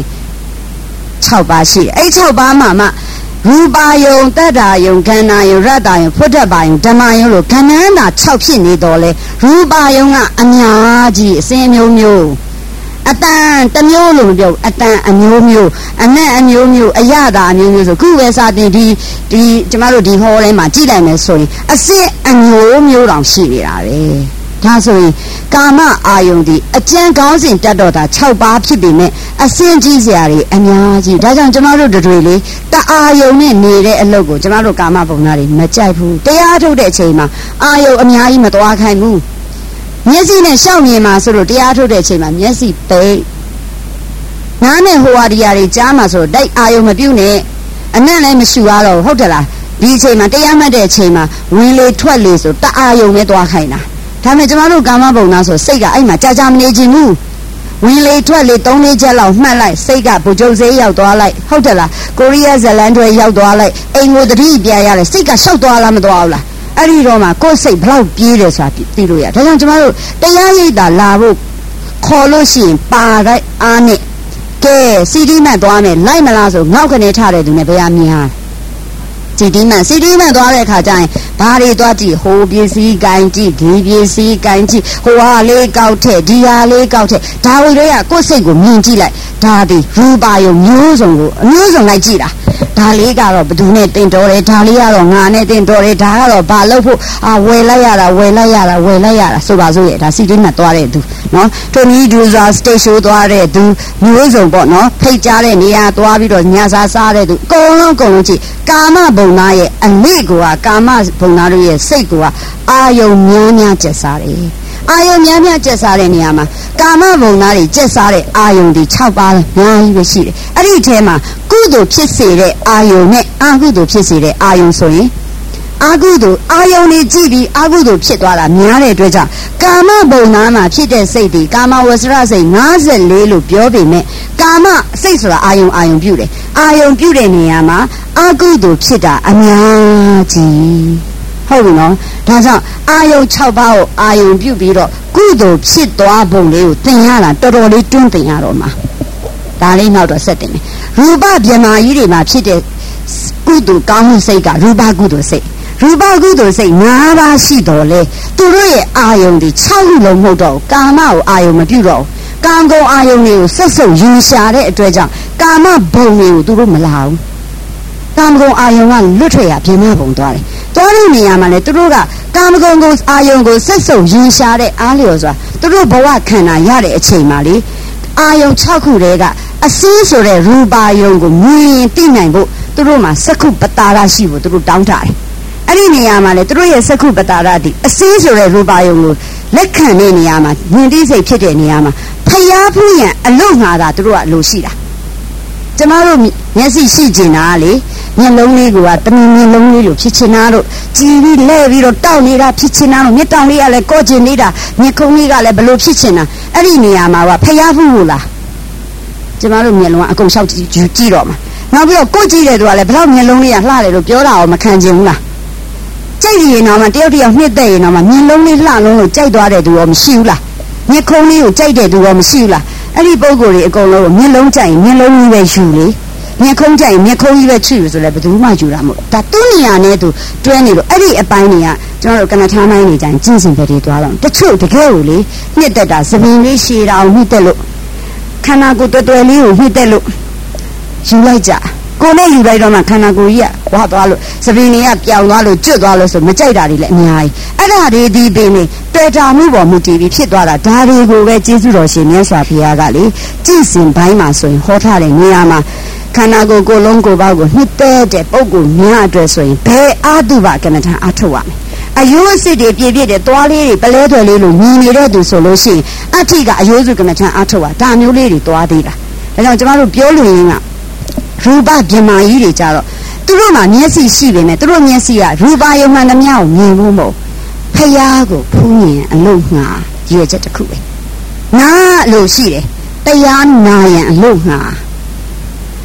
6ပါးရှိတယ်အဲ့6ပါးမှာရူပါယုံတတ္တာယုံခန္ဓာယုံရတ္တယုံဖုဒ္ဓဘာယုံဓမ္မယုံလို့ခန္ဓာသာ6ဖြစ်နေတော့လေရူပါယုံကအများကြီးအစဉ်မျိုးမျိုးအတန်တစ်မျိုးလို့မပြောအတန်အမျိုးမျိုးအနက်အမျိုးမျိုးအရသာအမျိုးမျိုးဆိုခုပဲစတင်ဒီကျမတို့ဒီဟောထဲမှာကြည့်လိုက်မယ်ဆိုရင်အစစ်အမျိုးမျိုးတောင်ရှိနေတာပဲဒါဆိုရင်ကာမအာယုန်ဒီအကျဉ်းကောင်းစဉ်တက်တော့တာ6ပါးဖြစ်ပေမဲ့အစင်းကြီးစရာတွေအများကြီးဒါကြောင့်ကျမတို့တွေလေတအာယုန်နဲ့နေတဲ့အလုပ်ကိုကျမတို့ကာမဘုံသားတွေမကြိုက်ဘူးတရားထုတ်တဲ့အချိန်မှာအာယုန်အများကြီးမသွားခိုင်းဘူးမျက်စိနဲ့ရှောက်မြင်မှာဆိုလို့တရားထုတ်တဲ့အချိန်မှာမျက်စိပိတ်နားနဲ့ဟိုဝါဒီယာတွေကြားမှာဆိုတော့တိုက်အာယုံမပြုတ်နဲ့အနံ့လည်းမရှူရတော့ဟုတ်တယ်လားဒီအချိန်မှာတရားမှတ်တဲ့အချိန်မှာဝင်လေထွက်လေဆိုတအာယုံနဲ့သွားခိုင်းတာဒါပေမဲ့ကျမတို့ကာမဘုံသားဆိုစိတ်ကအဲ့မှာကြာမနေခြင်းဘူးဝင်လေထွက်လေ3-4ချက်လောက်မှတ်လိုက်စိတ်ကဗိုလ်ချုပ်စေးရောက်သွားလိုက်ဟုတ်တယ်လားကိုရီးယားဇလန်တွေရောက်သွားလိုက်အိမ်ကိုတတိပြရလိုက်စိတ်ကရှောက်သွားလားမသွားဘူးလားအဲ့ဒီတော့မှကိုယ်စိတ်ဘလောက်ပြေးတယ်ဆိုတာသိလို့ရဒါကြောင့်ကျမတို့တရားရိပ်တာလာဖို့ခေါ်လို့ရှိရင်ပါလိုက်အားနဲ့ကဲစီဒီမတ်သွားမယ်လိုက်မလားဆိုငေါက်ကနေထားတဲ့သူနဲ့ဘယ်ဟာမြင်ဟာစီဒီမတ်သွားတဲ့အခါကျရင်ဘာတွေသွားကြည့်ဟိုပစ္စည်းကိုင်းကြည့်ဒီပစ္စည်းကိုင်းကြည့်ဟိုဟာလေးကောက်တဲ့ဒီဟာလေးကောက်တဲ့ဒါဝိတွေကကိုယ်စိတ်ကိုမြင်ကြည့်လိုက်ဒါဒီရူပါယုံမျိုးစုံကိုအမျိုးစုံလိုက်ကြည့်တာဒါလေးကတော့ဘသူနဲ့တင်တော်တယ်ဒါလေးကတော့ငါနဲ့တင်တော်တယ်ဒါကတော့ဘာလို့ဖို့ဝယ်လိုက်ရတာဆိုပါစို့ရဲ့ဒါစီဒီမတ်သွားတဲ့သူနော်တိုနီဒူဇာစတေရှိုးသွားတဲ့သူမျိုးစုံပေါ့နော်ဖိတ်ကြားတဲ့နေရာသွားပြီးတော့ညစာစားတဲ့သူအကုန်လုံးကြည့်ကာမဘုံသားရဲ့အလေးကိုကာမဘုံသားတို့ရဲ့စိတ်ကိုအာယုံများကျက်စားတယ်အာယုံများကျက်စားတဲ့နေရာမှာကာမဘုံသားတွေကျက်စားတဲ့အာယုံဒီ6ပါးအများကြီးပဲရှိတယ်အဲ့ဒီထဲမှာကုသိုလ်ဖြစ်စေတဲ့အာယုံနဲ့အကုသိုလ်ဖြစ်စေတဲ့အာယုံဆိုရင်အကုသိုလ်အာယုံတွေကြည့်ပြီးအကုသိုလ်ဖြစ်သွားတာများတဲ့အတွက်ကြောင့်ကာမဘုံသားမှာဖြစ်တဲ့စိတ်ဒီကာမဝဆရစိတ်54လို့ပြောပေမဲ့ကာမစိတ်ဆိုတာအာယုံပြုတယ်အာယုံပြုတဲ့နေရာမှာအကုသိုလ်ဖြစ်တာအများကြီးဟုတ်ပြီနော်ဒါကြောင့်အာယုံ6ပါးကိုအာယုံပြုပြီးတော့ကုသိုလ်ဖြစ်သွားပုံလေးကိုသင်ရတာတော်တော်လေးတွန်းသင်ရတော့မှာဒါလေးနောက်တော့ဆက်တင်မယ်ရူပဗြဟ္မာကြီးတွေမှာဖြစ်တဲ့ကုသိုလ်ကောင်းမှုစိတ်ကရူပကုသိုလ်စိတ်5ပါးရှိတော်လေသူတို့ရဲ့အာယုံတွေ6ခုလုံးမဟုတ်တော့ကာမကိုအာယုံမပြုတော့ကာမဂုဏ်အာယုံတွေကိုဆက်စုပ်ယူရှာတဲ့အတွက်ကြောင့်ကာမဘုံတွေကိုသူတို့မလာဘူးကာမဂုဏ်အာယုံကလွတ်ထွက်ရပြင်းမဘုံသွားတယ်တောတဲ့နေရာမှာလေသူတို့ကကာမဂုဏ်ကိုအာယုံကိုဆက်စုပ်ယူရှာတဲ့အားလျော်စွာသူတို့ဘဝခန္ဓာရတဲ့အချိန်မှာလေအာယုံ6ခုတည်းကအစည်းဆိုတဲ့ရူပါယုံကိုမြင်သိနိုင်ဖို့သူတို့မှာစက္ခုပတာရရှိဖို့သူတို့တောင်းထားတယ်အဲ့ဒီနေရာမှာလေသူတို့ရဲ့စက္ခုပတာရတိအစည်းဆိုတဲ့ရူပါယုံကိုလက်ခံတဲ့နေရာမှာဉာဏ်သိစိတ်ဖြစ်တဲ့နေရာမှာဖျားဖူးရန်အလုငါတာသူတို့ကလိုရှိတာကျမတို့မျက်စိရှိကျင်တာလေမျက်လုံးလေးကတမင်မျက်လုံးလေးလိုဖြစ်ချင်တာတို့ကြည်ပြီးလဲပြီးတော့တောက်နေတာဖြစ်ချင်တာတို့မျက်တောင်လေးကလည်းကော့ကျင်နေတာမျက်ခုံးလေးကလည်းဘလို့ဖြစ်ချင်တာအဲ့ဒီနေရာမှာကဖျားဖူးလို့လားကျမတို့မျက်လုံးကအကုန်လျှောက်ကြည့်တော့မှာနောက်ပြီးတော့ကိုကြည့်တဲ့သူကလည်းဘလောက်မျက်လုံးလေးကလှတယ်လို့ပြောတာအောင်မခံချင်ဘူးလားကြိုက်ရင်တော့မှတယောက်နှစ်သက်ရင်တော့မှမျက်လုံးလေးလှလုံးလို့ကြိုက်သွားတဲ့သူရောမရှိဘူးလားမျက်ခုံးလေးကိုကြိုက်တဲ့သူရောမရှိဘူးလားအဲ့ဒီပုံကိုယ်တွေအကုန်လုံးကိုမျက်လုံးကြိုက်ရင်မျက်လုံးကြီးပဲယူလေမျက်ခုံးကြိုက်ရင်မျက်ခုံးကြီးပဲချွေဆိုလဲဘယ်သူမှယူတာမဟုတ်ဒါသူ့နေရာနဲ့သူတွဲနေလို့အဲ့ဒီအပိုင်းတွေကကျွန်တော်တို့ကနထားမိုင်းနေကြရင်ကျင့်စဉ်ပဲတွေသွားတော့တချို့တကယ်ကိုလေနှစ်သက်တာသပင်လေးရှည်တာအောင်နှစ်သက်လို့ခန္ဓာကိုယ်တွယ်လေးကိုနှစ်သက်လို့ယူလိုက်ကြကိုနဲ့ယူလိုက်တော့မှခန္ဓာကိုယ်ကြီးကဝါသွားလို့သပင်တွေကပြောင်သွားလို့ကျွတ်သွားလို့ဆိုမကြိုက်တာတွေလည်းအများကြီးအဲ့ဒါတွေဒီပင်နေတွေ့တာမှုပေါ်မူတည်ပြီးဖြစ်သွားတာဒါတွေကိုပဲကျေးဇူးတော်ရှင်မြတ်စွာဘုရားကလေကြည်စင်ပိုင်းမှာဆိုရင်ဟောထားတဲ့နေရာမှာခန္ဓာကိုယ်ကိုယ်လုံးကိုယ်ပေါက်ကိုနှစ်သက်တဲ့ပုဂ္ဂိုလ်များအတွက်ဆိုရင်ဘယ်အာတုဘကမ္မထာအထုတ်ရမယ်အယိုးစစ်တွေပြည့်တဲ့သွားလေးတွေပလဲထွယ်လေးလိုညီနေတဲ့သူဆိုလို့ရှိရင်အထိကအယိုးစုကမ္မထာအထုတ်ရဒါမျိုးလေးတွေသွားသေးတာဒါကြောင့်ကျမတို့ပြောလို့ရင်းကရူပဗြဟ္မာကြီးတွေကြတော့သူတို့မှာမျက်စိရှိပေမဲ့သူတို့မျက်စိကရူပယုံမှန်သမျှကိုမြင်ဖို့မဟုတ်ဖျားကိုဖူးမြင်အလုံးငှာရွေချက်တစ်ခုပဲနာလို့ရှိတယ်တရားနာရန်အလုံးငှာ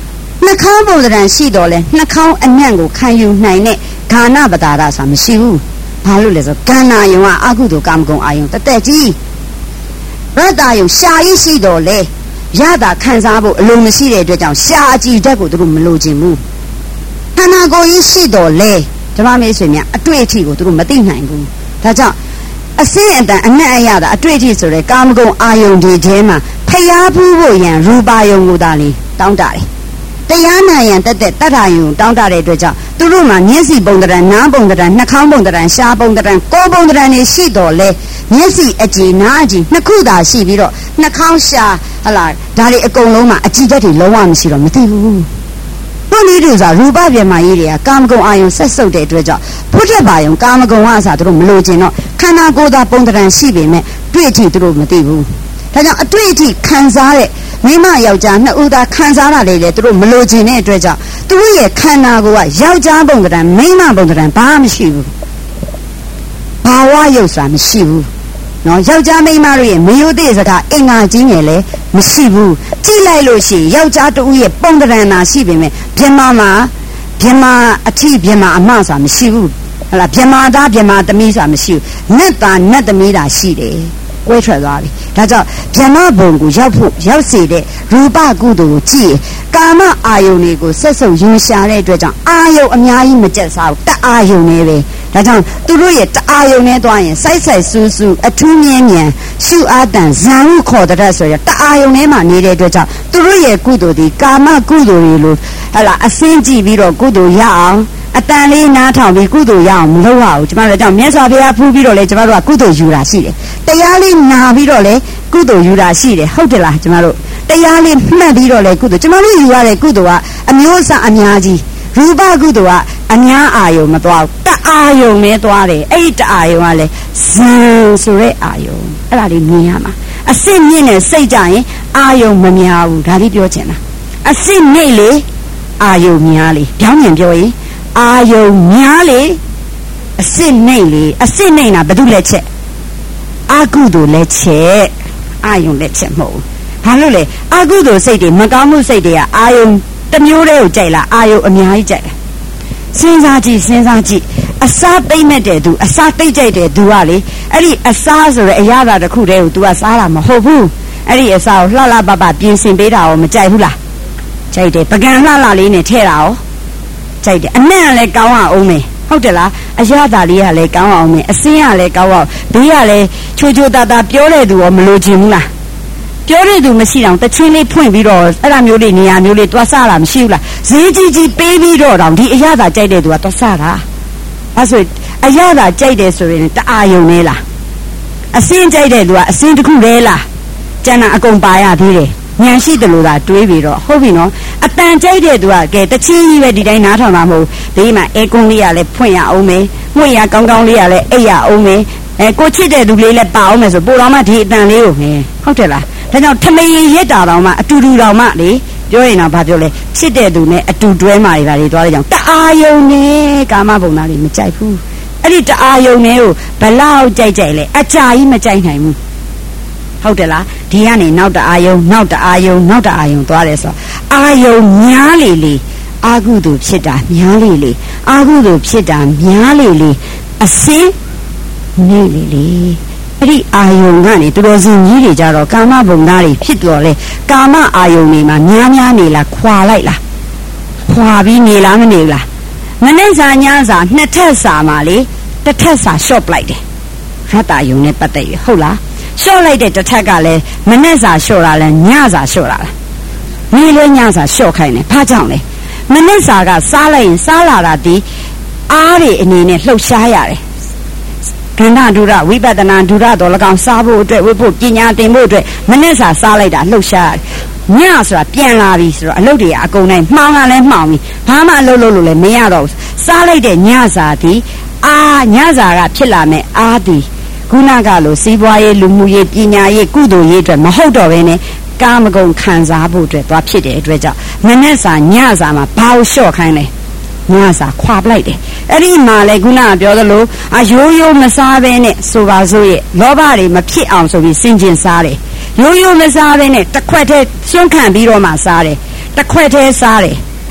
နှာခေါင်းပုံသဏ္ဍာန်ရှိတော့လဲနှာခေါင်းအနံ့ကိုခံယူနိုင်တဲ့ဂါနပတာရဆိုတာမရှိဘူးဘာလို့လဲဆိုကန္နာယုံကအကုသိုလ်ကာမဂုဏ်အာယုံတသက်ကြီးရတ္တယုံရှာရရှိတော့လဲရတာခံစားဖို့အလိုမရှိတဲ့အတွက်ကြောင့်ရှာအကြည့်တတ်ကိုသူတို့မလိုချင်ဘူးခန္ဓာကိုယ်ကြီးရှိတော့လဲဓမ္မမေဆွေများအတွေ့အထိကိုသူတို့မသိနိုင်ဘူးဒါကြောင့်အစင်းအတန်အနက်အရတာအတွေ့အထိဆိုတဲ့ကာမဂုဏ်အာယုံတွေထဲမှာဖျားဖူးဖို့ရန်ရူပါယုံကိုသာလေတောင်းတတယ်တရားနာရန်တက်တထာယုံတောင်းတတဲ့အတွက်ကြောင့်သူတို့မှာမျက်စိပုံသဏ္ဍာန်နားပုံသဏ္ဍာန်နှာခေါင်းပုံသဏ္ဍာန်ရှားပုံသဏ္ဍာန်ကိုယ်ပုံသဏ္ဍာန်တွေရှိတော့လဲမျက်စိအကြည်နားအကြည်နှစ်ခုသာရှိပြီးတော့နှာခေါင်းရှားဟလာဒါတွေအကုန်လုံးမှာအကြည်တက်တွေလုံးဝမရှိတော့မသိဘူးဘုန်းကြီးတို့ဆိုရူပပြမကြီးတွေကကာမဂုဏ်အာယုံဆက်ဆုပ်တဲ့အတွက်ကြောင့်ဘုဒ္ဓဘာယုံကာမဂုဏ်ဝါစာသူတို့မလိုချင်တော့ခန္ဓာကိုယ်သာပုံသဏ္ဍာန်ရှိပေမဲ့တွေ့အထိသူတို့မသိဘူးဒါကြောင့်အတွေ့အထိခံစားတဲ့မိမယောက်ျားနှစ်ဦးသားခံစားတာလေသူတို့မလိုချင်တဲ့အတွက်ကြောင့်သူတို့ရဲ့ခန္ဓာကိုယ်ကယောက်ျားပုံသဏ္ဍာန်မိန်းမပုံသဏ္ဍာန်ဘာမှမရှိဘူးဘာဝရုပ်ဆိုတာမရှိဘူးနော်ယောက်ျားမိန်းမတို့ရဲ့မယိုသေးစကားအင်္ဂါကြီးငယ်လည်းမရှိဘူးကြည့်လိုက်လို့ရှိရင်ယောက်ျားတူရဲ့ပုံသဏ္ဍာန်သာရှိပေမဲ့ပြမမှာပြမအထီးပြမအမဆိုတာမရှိဘူးဟလားပြမသားပြမသမီးဆိုတာမရှိဘူးနတ်သားနတ်သမီးသာရှိတယ်ကွဲထွက်သွားပြီဒါကြောင့်ဗြဟ္မဘုံကိုရောက်စေတဲ့ရူပကုသိုလ်ကိုကြည့်ကာမအာယုန်တွေကိုဆက်ဆုပ်ယွန်ရှာတဲ့အတွက်ကြောင့်အာယုန်အများကြီးမကျက်စားဘူးတအာယုန်နဲ့ပဲဒါကြောင့်သူတို့ရဲ့တအာယုန်နဲ့သွားရင်စိုက်ဆူဆူအထူးမြင်းမြန်ရှုအားတန်ဇံဟုခေါ်တဲ့ဆိုရတအာယုန်ထဲမှာနေတဲ့အတွက်ကြောင့်သူတို့ရဲ့ကုသိုလ်ဒီကာမကုသိုလ်တွေလို့ဟလာအစင်းကြည့်ပြီးတော့ကုသိုလ်ရအောင်အတန်လေးနားထောင်ပြီးကုသိုလ်ရအောင်မလုပ်ရဘူးကျမတို့ကြောင့်မြတ်စွာဘုရားဖူးပြီးတော့လေကျမတို့ကကုသိုလ်ယူတာရှိတယ်တရားလေးနာပြီးတော့လေကုသိုလ်ယူတာရှိတယ်ဟုတ်တယ်လားကျမတို့တရားလေးမှတ်ပြီးတော့လေကုသိုလ်ကျမတို့ယူရတဲ့ကုသိုလ်ကအမျိုးအစားအများကြီးရူပကုသိုလ်ကအများအာယုံမသွားဘူးတအာယုံနဲ့သွားတယ်အဲ့ဒီတအာယုံကလေဇံဆိုတဲ့အာယုံအဲ့ဒါလေးမြင်ရမှာအစစ်မြင့်နဲ့စိတ်ကြရင်အာယုံမများဘူးဒါလေးပြောချင်တာအစစ်မြင့်လေအာယုံများလေပြောင်းပြန်ပြောရင်အာယုံများလေအစစ်နှိမ့်လေအစစ်နှိမ့်တာဘာလို့လဲချက်အာကုသိုလ်လက်ချက်အာယုံလက်ချက်မဟုတ်ဘူးဘာလို့လဲအာကုသိုလ်စိတ်တွေမကောင်းမှုစိတ်တွေကအာယုံတစ်မျိုးတည်းကိုကြိုက်လားအာယုံအများကြီးကြိုက်တယ်စဉ်းစားကြည့်အစားသိမ့်မဲ့တဲ့သူအစားသိမ့်ကြိုက်တဲ့သူကလေအဲ့ဒီအစားဆိုတဲ့အရာသာတစ်ခုတည်းကို तू ကစားတာမဟုတ်ဘူးအဲ့ဒီအစားကိုလှလှပပပြင်ဆင်ပေးတာရောမကြိုက်ဘူးလားကြိုက်တယ်ပကံလှလှလေးနဲ့ထည့်တာရောကြိုက်တယ်အနံ့လည်းကောင်းအောင်မယ်ဟုတ်တယ်လားအရသာလေးကလည်းကောင်းအောင်မယ်အစင်းကလည်းကောင်းအောင်ဘေးကလည်းချိုချိုတာတာပြောတဲ့သူရောမလိုချင်ဘူးလားပြောတဲ့သူမရှိတော့တချင်းလေးဖွင့်ပြီးတော့အဲ့ဒါမျိုးလေးနေရာမျိုးလေးတွားစားတာမရှိဘူးလားဈေးကြီးပေးပြီးတော့တောင်ဒီအရသာကြိုက်တဲ့သူကတွားစားတာအဲ့ဆိုအရသာကြိုက်တယ်ဆိုရင်တအာယုံနေလားအစင်းကြိုက်တဲ့သူကအစင်းတစ်ခုတည်းလားကျန်တာအကုန်ပါရသေးတယ်ဉာဏ်ရှိတယ်လို့သာတွေးပြီးတော့ဟုတ်ပြီနော်အတန်ကြိုက်တဲ့သူကကဲတချင်းကြီးပဲဒီတိုင်းနားထောင်မှာမဟုတ်ဒီမှာအဲကွန်းလေးကလည်းဖွင့်ရအောင်မယ်ငွေရကောင်းကောင်းလေးကလည်းအိပ်ရအောင်မယ်ကိုချစ်တဲ့သူလေးလည်းပါအောင်မယ်ဆိုပို့တော်မှဒီအတန်လေးကိုဟုတ်တယ်လားဒါကြောင့်ထမရင်ရက်တာတော်မှအတူတူတော်မှလေပြောရင်တော့ဘာပြောလဲချစ်တဲ့သူနဲ့အတူတွဲမှတွေပါလေသွားတဲ့ကြောင့်တအာယုံနဲ့ကာမဘုံသားတွေမကြိုက်ဘူးအဲ့ဒီတအာယုံနဲ့ကိုဘလောက်ကြိုက်လဲအကြာကြီးမကြိုက်နိုင်ဘူးဟုတ်တယ်လားဒီကနေနောက်တအာယုံနောက်တအာယုံနောက်တအာယုံသွားတယ်ဆိုတော့အာယုံများလေအာဟုသူဖြစ်တာများလေအာဟုသူဖြစ်တာများလေအစင်းနေလေအဲ့ဒီအာယုံကနေသူတော်စင်ကြီးတွေကြတော့ကာမဘုံသားတွေဖြစ်တော်လဲကာမအာယုံတွေမှာများနေလားခွာလိုက်လားခွာပြီးနေလားမနေလားမနေ့စာညစာနှစ်ထပ်စာမှာလေတစ်ထပ်စာရှော့ပလိုက်တယ်ရတ္တယုံနဲ့ပတ်သက်ရဟုတ်လားရှော့လိုက်တဲ့တစ်ထက်ကလည်းမနေ့စာရှော့တာလဲညစာရှော့တာလားနေ့လဲညစာရှော့ခိုင်းတယ်ဘာကြောင့်လဲမနေ့စာကစားလိုက်ရင်စားလာတာဒီအားတွေအနေနဲ့လှုပ်ရှားရတယ်ကန္နာဒုရဝိပဿနာဒုရတော်၎င်းစားဖို့အတွက်ဝိဖို့ပညာသင်ဖို့အတွက်မနေ့စာစားလိုက်တာလှုပ်ရှားညဆိုတာပြန်လာပြီဆိုတော့အလုပ်တွေအကုန်တိုင်းမှောင်ကလည်းမှောင်ပြီဘာမှအလုပ်လုပ်လို့လည်းမရတော့ဘူးစားလိုက်တဲ့ညစာဒီညစာကဖြစ်လာမဲ့အားဒီခုနကလိုစီးပွားရေးလူမှုရေးပညာရေးကုသိုလ်ရေးအတွက်မဟုတ်တော့ဘဲနဲ့ကာမဂုဏ်ခံစားဖို့အတွက်သွားဖြစ်တဲ့အတွက်ကြောင့်မနေ့စာညစာမှာဘာလို့လျှော့ခိုင်းလဲညစာခွာပလိုက်တယ်အဲ့ဒီမှာလေခုနကပြောသလိုရိုးမစားဘဲနဲ့ဆိုပါစို့ရဲ့လောဘတွေမဖြစ်အောင်ဆိုပြီးစင်ကျင်စားတယ်ရိုးမစားဘဲနဲ့တစ်ခွက်တည်းစွန့်ခံပြီးတော့မှစားတယ်တစ်ခွက်တည်းစားတယ်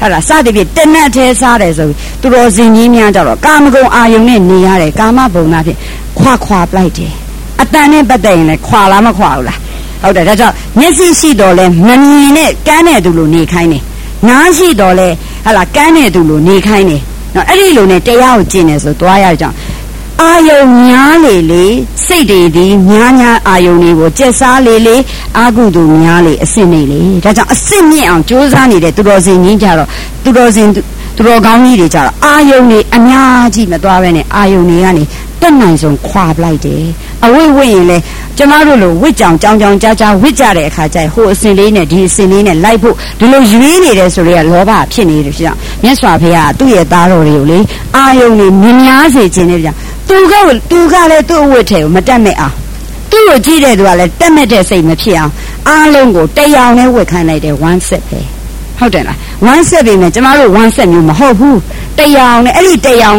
ဟာလားစသည်ဖြင့်တနတ်သေးစားတယ်ဆိုသူတော်စင်ကြီးများကြတော့ကာမဂုဏ်အာယုန်နဲ့နေရတယ်ကာမဘုံသားဖြင့်ခွာပလိုက်တယ်အတန်နဲ့ပတ်သက်ရင်လည်းခွာလားမခွာဘူးလားဟုတ်တယ်ဒါကြောင့်မျက်စိရှိတော်လဲမမြင်နဲ့ကန်းတဲ့သူလိုနေခိုင်းတယ်နားရှိတော်လဲဟာလားကန်းတဲ့သူလိုနေခိုင်းတယ်နော်အဲ့ဒီလိုနဲ့တရားကိုကျင့်တယ်ဆိုသွားရကြအောင်အာယုံများလေစိတ်တွေဒီများအာယုံတွေကိုကျက်စားလေအာဟုသူများလေအစစ်နေလေဒါကြောင့်အစစ်မြင့်အောင်ကြိုးစားနေတဲ့သူတော်စင်ကြီးကြတော့သူတော်ကောင်းကြီးတွေကြတော့အာယုံတွေအများကြီးမသွားပဲနဲ့အာယုံတွေကနေတက်နိုင်ဆုံးခွာပလိုက်တယ်အဝိဝိရင်လေကျမတို့လိုဝစ်ကြောင်ကြောင်ကြားဝစ်ကြတဲ့အခါကျရင်ဟိုအစင်လေးနဲ့ဒီအစင်လေးနဲ့လိုက်ဖို့ဒီလိုရွေးနေတယ်ဆိုတော့လောဘဖြစ်နေတယ်ဖြစ်အောင်မြတ်စွာဘုရားသူ့ရဲ့သားတော်တွေကိုလေအာယုံတွေမြင်များစေခြင်းနဲ့ကြောင့်သူကလည်းသူ့အဝတ်ထဲကိုမတက်မဲ့အောင်သူ့ကိုကြည့်တဲ့သူကလည်းတက်မဲ့တဲ့စိတ်မဖြစ်အောင်အားလုံးကိုတရားနဲ့ဝတ်ခိုင်းလိုက်တယ်one set ပဲဟုတ်တယ်လားone set ပဲနဲ့ကျမတို့one set မျိုးမဟုတ်ဘူးတရားနဲ့အဲ့ဒီတရား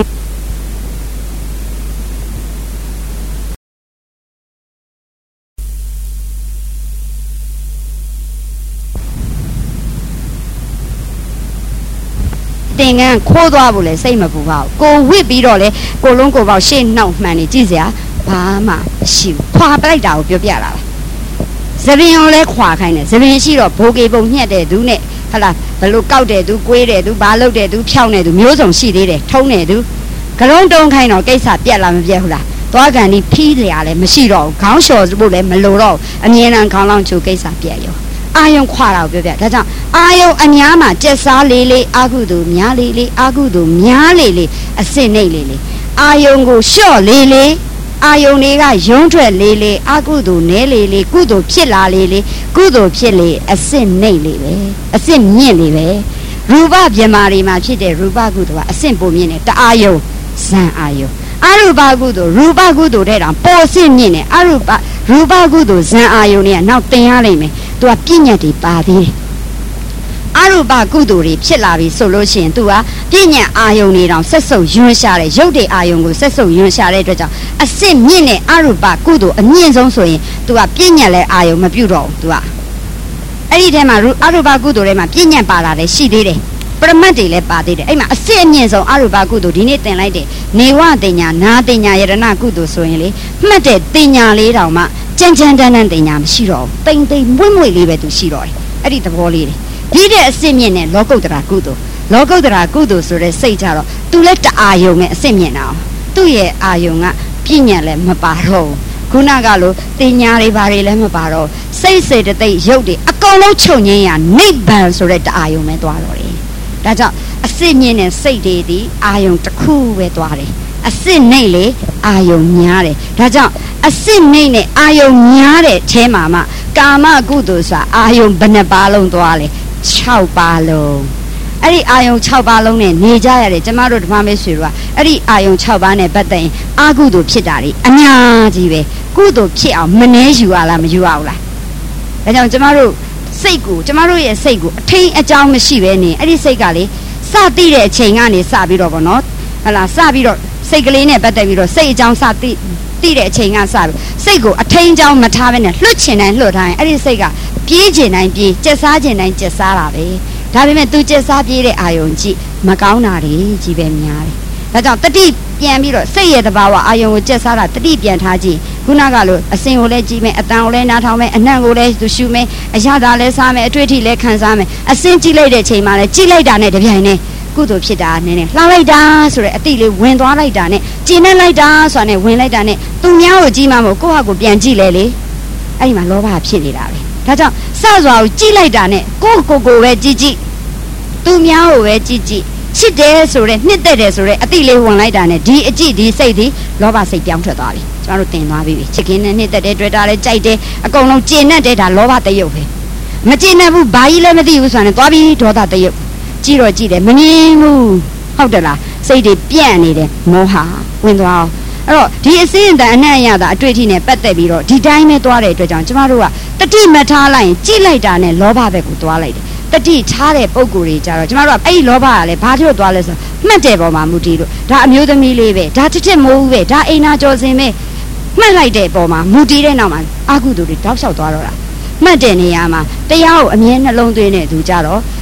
သင်္ကန်းခိုးသွားဖို့လဲစိတ်မပူပါဘူးကိုဝစ်ပြီးတော့လဲကိုလုံးကိုပေါက်ရှေ့နှောက်မှန်နေကြည့်စရာဘာမှမရှိဘူးခွာပလိုက်တာကိုပြောပြတာပါသပင်ကိုလဲခွာခိုင်းတယ်သပင်ရှိတော့ဘိုးကေပုံညှက်တဲ့သူနဲ့ဟလာဘလို့ကောက်တဲ့သူကွေးတဲ့သူဘာလုပ်တဲ့သူဖြောင်းတဲ့သူမျိုးစုံရှိသေးတယ်ထုံးတဲ့သူကရုံးတုံးခိုင်းတော့ကိစ္စပြက်လာမပြက်ဘူးလားသွားကန်ဒီဖီးစရာလဲမရှိတော့ဘူးခေါင်းလျှော်ဖို့လဲမလိုတော့အမြဲတမ်းခေါင်းလောင်းချိုကိစ္စပြက်ရောအာယုံခွာတာကိုပြောပြဒါကြောင့်အာယုံအများမှာကျက်စားလေးအာဟုသူများလေးအာဟုသူများလေးအစစ်နှိမ့်လေးအာယုံကိုလျှော့လေးအာယုံတွေကရုံးထွက်လေးအာဟုသူနဲလေးကုသိုလ်ဖြစ်လာလေးကုသိုလ်ဖြစ်လေအစစ်နှိမ့်လေးပဲအစစ်မြင့်လေးပဲရူပပြမာတွေမှာဖြစ်တဲ့ရူပကုသိုလ်ကအစစ်ပုံမြင့်တဲ့တအာယုံဇံအာယုံအရူပကုသိုလ်ရူပကုသိုလ်တဲ့တောင်ပေါ်စစ်မြင့်တဲ့အရူပရူပကုသိုလ်ဇံအာယုံတွေကနောက်တင်ရလိမ့်မယ်သူကပြည့်ညတ်တွေပါသေးတယ်အရူပကုသိုလ်တွေဖြစ်လာပြီဆိုလို့ရှိရင်သူကပြည့်ညတ်အာယုံတွေတောင်ဆက်ဆုပ်ယွန်းရှာတဲ့ရုပ်တွေအာယုံကိုဆက်ဆုပ်ယွန်းရှာတဲ့အတွက်ကြောင့်အစစ်မြင့်တဲ့အရူပကုသိုလ်အမြင့်ဆုံးဆိုရင်သူကပြည့်ညတ်လဲအာယုံမပြုတ်တော့ဘူးသူကအဲ့ဒီထဲမှာအရူပကုသိုလ်ထဲမှာပြည့်ညတ်ပါလာတယ်ရှိသေးတယ်ပရမတ်တွေလည်းပါသေးတယ်အဲ့မှာအစစ်အမြင့်ဆုံးအရူပကုသိုလ်ဒီနေ့သင်လိုက်တယ်နေဝတင်ညာနာတင်ညာယရဏကုသိုလ်ဆိုရင်လေမှတ်တဲ့တင်ညာလေးတောင်မှကြမ်းတမ်းတင်ညာမရှိတော့ဘူးတိမ်မွေ့လေးပဲသူရှိတော့တယ်အဲ့ဒီသဘောလေးတွေဒီတဲ့အစစ်မြင့်နဲ့လောကုတ္တရာကုသိုလ်ဆိုတဲ့စိတ်ကြတော့သူလည်းတအာယုံနဲ့အစစ်မြင့်တာသူ့ရဲ့အာယုံကပြည့်ညတ်လည်းမပါတော့ဘူးခုနကလိုတင်ညာတွေဘာတွေလည်းမပါတော့စိတ်စေတသိက်ရုပ်တွေအကုန်လုံးချုပ်ငင်းရနိဗ္ဗာန်ဆိုတဲ့တအာယုံပဲသွားတော့တယ်ဒါကြောင့်အစစ်မြင့်တဲ့စိတ်တွေဒီအာယုံတစ်ခုပဲသွားတယ်အစစ်နှိမ့်လေအာယုံများတယ်ဒါကြောင့်အစစ်နှိမ့်နဲ့အာယုံများတဲ့အဲမှာမှကာမကုသိုလ်ဆိုတာအာယုံဘယ်နှပါလုံးသွားလဲ6ပါလုံးအဲ့ဒီအာယုံ6ပါလုံးနဲ့နေကြရတယ်ကျမတို့ဓမ္မမေဆွေတို့ကအဲ့ဒီအာယုံ6ပါးနဲ့ပတ်သက်ရင်အာကုသိုလ်ဖြစ်တာတွေအများကြီးပဲကုသိုလ်ဖြစ်အောင်မနှဲယူရလားမယူရဘူးလားဒါကြောင့်ကျမတို့ရဲ့စိတ်ကိုအထိန်အကြောင်းမရှိပဲနေအဲ့ဒီစိတ်ကလေစသိတဲ့အချိန်ကနေစပြီးတော့ဗောနော်ဟလာစပြီးတော့စိတ်ကလေးနဲ့ပတ်သက်ပြီးတော့စိတ်အကြောင်းစသိတဲ့အချိန်ကစပြီးစိတ်ကိုအထိန်အကြောင်းမထားဘဲနဲ့လွှတ်ချင်တိုင်းလွှတ်ထားရင်အဲ့ဒီစိတ်ကပြေးချင်တိုင်းပြေးကျက်စားချင်တိုင်းကျက်စားတာပဲဒါပေမဲ့သူကျက်စားပြေးတဲ့အာယုံကြည့်မကောင်းတာတွေကြီးပဲများတယ်ဒါကြောင့်တတိပြန်ပြီးတော့စိတ်ရဲ့တဘာဝအာယုံကိုကျက်စားတာတတိပြန်ထားကြည့်ခုနကလိုအစင်ကိုလည်းကြည့်မယ်အတန်ကိုလည်းနားထောင်မယ်အနံ့ကိုလည်းသူရှူမယ်အရသာလည်းစားမယ်အတွေ့အထိလည်းခံစားမယ်အစင်ကြည့်လိုက်တဲ့ချိန်မှာလည်းကြည့်လိုက်တာနဲ့တပြိုင်နက်ကုသိုလ်ဖြစ်တာနည်းနည်းလှောင်လိုက်တာဆိုတဲ့အတိလေးဝင်သွားလိုက်တာနဲ့ကျင်နဲ့လိုက်တာဆိုတာနဲ့ဝင်လိုက်တာနဲ့သူများကိုကြည့်မှမို့ကိုယ့်ဟာကိုပြန်ကြည့်လေအဲ့ဒီမှာလောဘဖြစ်နေတာပဲဒါကြောင့်စစွာကိုကြည့်လိုက်တာနဲ့ကိုပဲကြည့်သူများကိုပဲကြည့်ချစ်တယ်ဆိုတဲ့နှစ်သက်တယ်ဆိုတဲ့အတိလေးဝင်လိုက်တာနဲ့ဒီအကြည့်ဒီစိတ်ဒီလောဘစိတ်ပြောင်းထွက်သွားပြီကျွန်တော်တို့တင်သွားပြီချစ်ခင်နဲ့နှစ်သက်တယ်တွေ့တာလည်းကြိုက်တယ်အကုန်လုံးကျင်နဲ့တဲ့ဒါလောဘတရုပ်ပဲမကျင်နဲ့ဘူးဘာကြီးလည်းမသိဘူးဆိုတာနဲ့သွားပြီးဒေါသတရုပ်ကြည့်တော့ကြည့်တယ်မငြင်းဘူးဟုတ်တယ်လားစိတ်တွေပြန့်နေတယ်မောဟဝင်သွားအောင်အဲ့တော့ဒီအစင်းအတန်အနံ့ရတာအတွေ့အထိနဲ့ပတ်သက်ပြီးတော့ဒီတိုင်းပဲသွားတဲ့အတွက်ကြောင့်ကျမတို့ကတတိမထားလိုက်ရင်ကြည့်လိုက်တာနဲ့လောဘဘက်ကိုသွားလိုက်တယ်တတိထားတဲ့ပုံကိုယ်တွေကြတော့ကျမတို့ကအဲ့ဒီလောဘကလည်းဘာလို့သွားလဲဆိုမှတ်တယ်ပေါ်မှာမူတည်လို့ဒါအမျိုးသမီးလေးပဲဒါတစ်မိုးဘူးပဲဒါအိမ်နာကျော်စင်ပဲမှတ်လိုက်တဲ့ပေါ်မှာမူတည်တဲ့နောက်မှာအာကုသိုလ်တွေတောက်လျှောက်သွားတော့တာမှတ်တဲ့နေရာမှာတရားကိုအမြဲနှလုံးသွင်းတဲ့သူကြတော့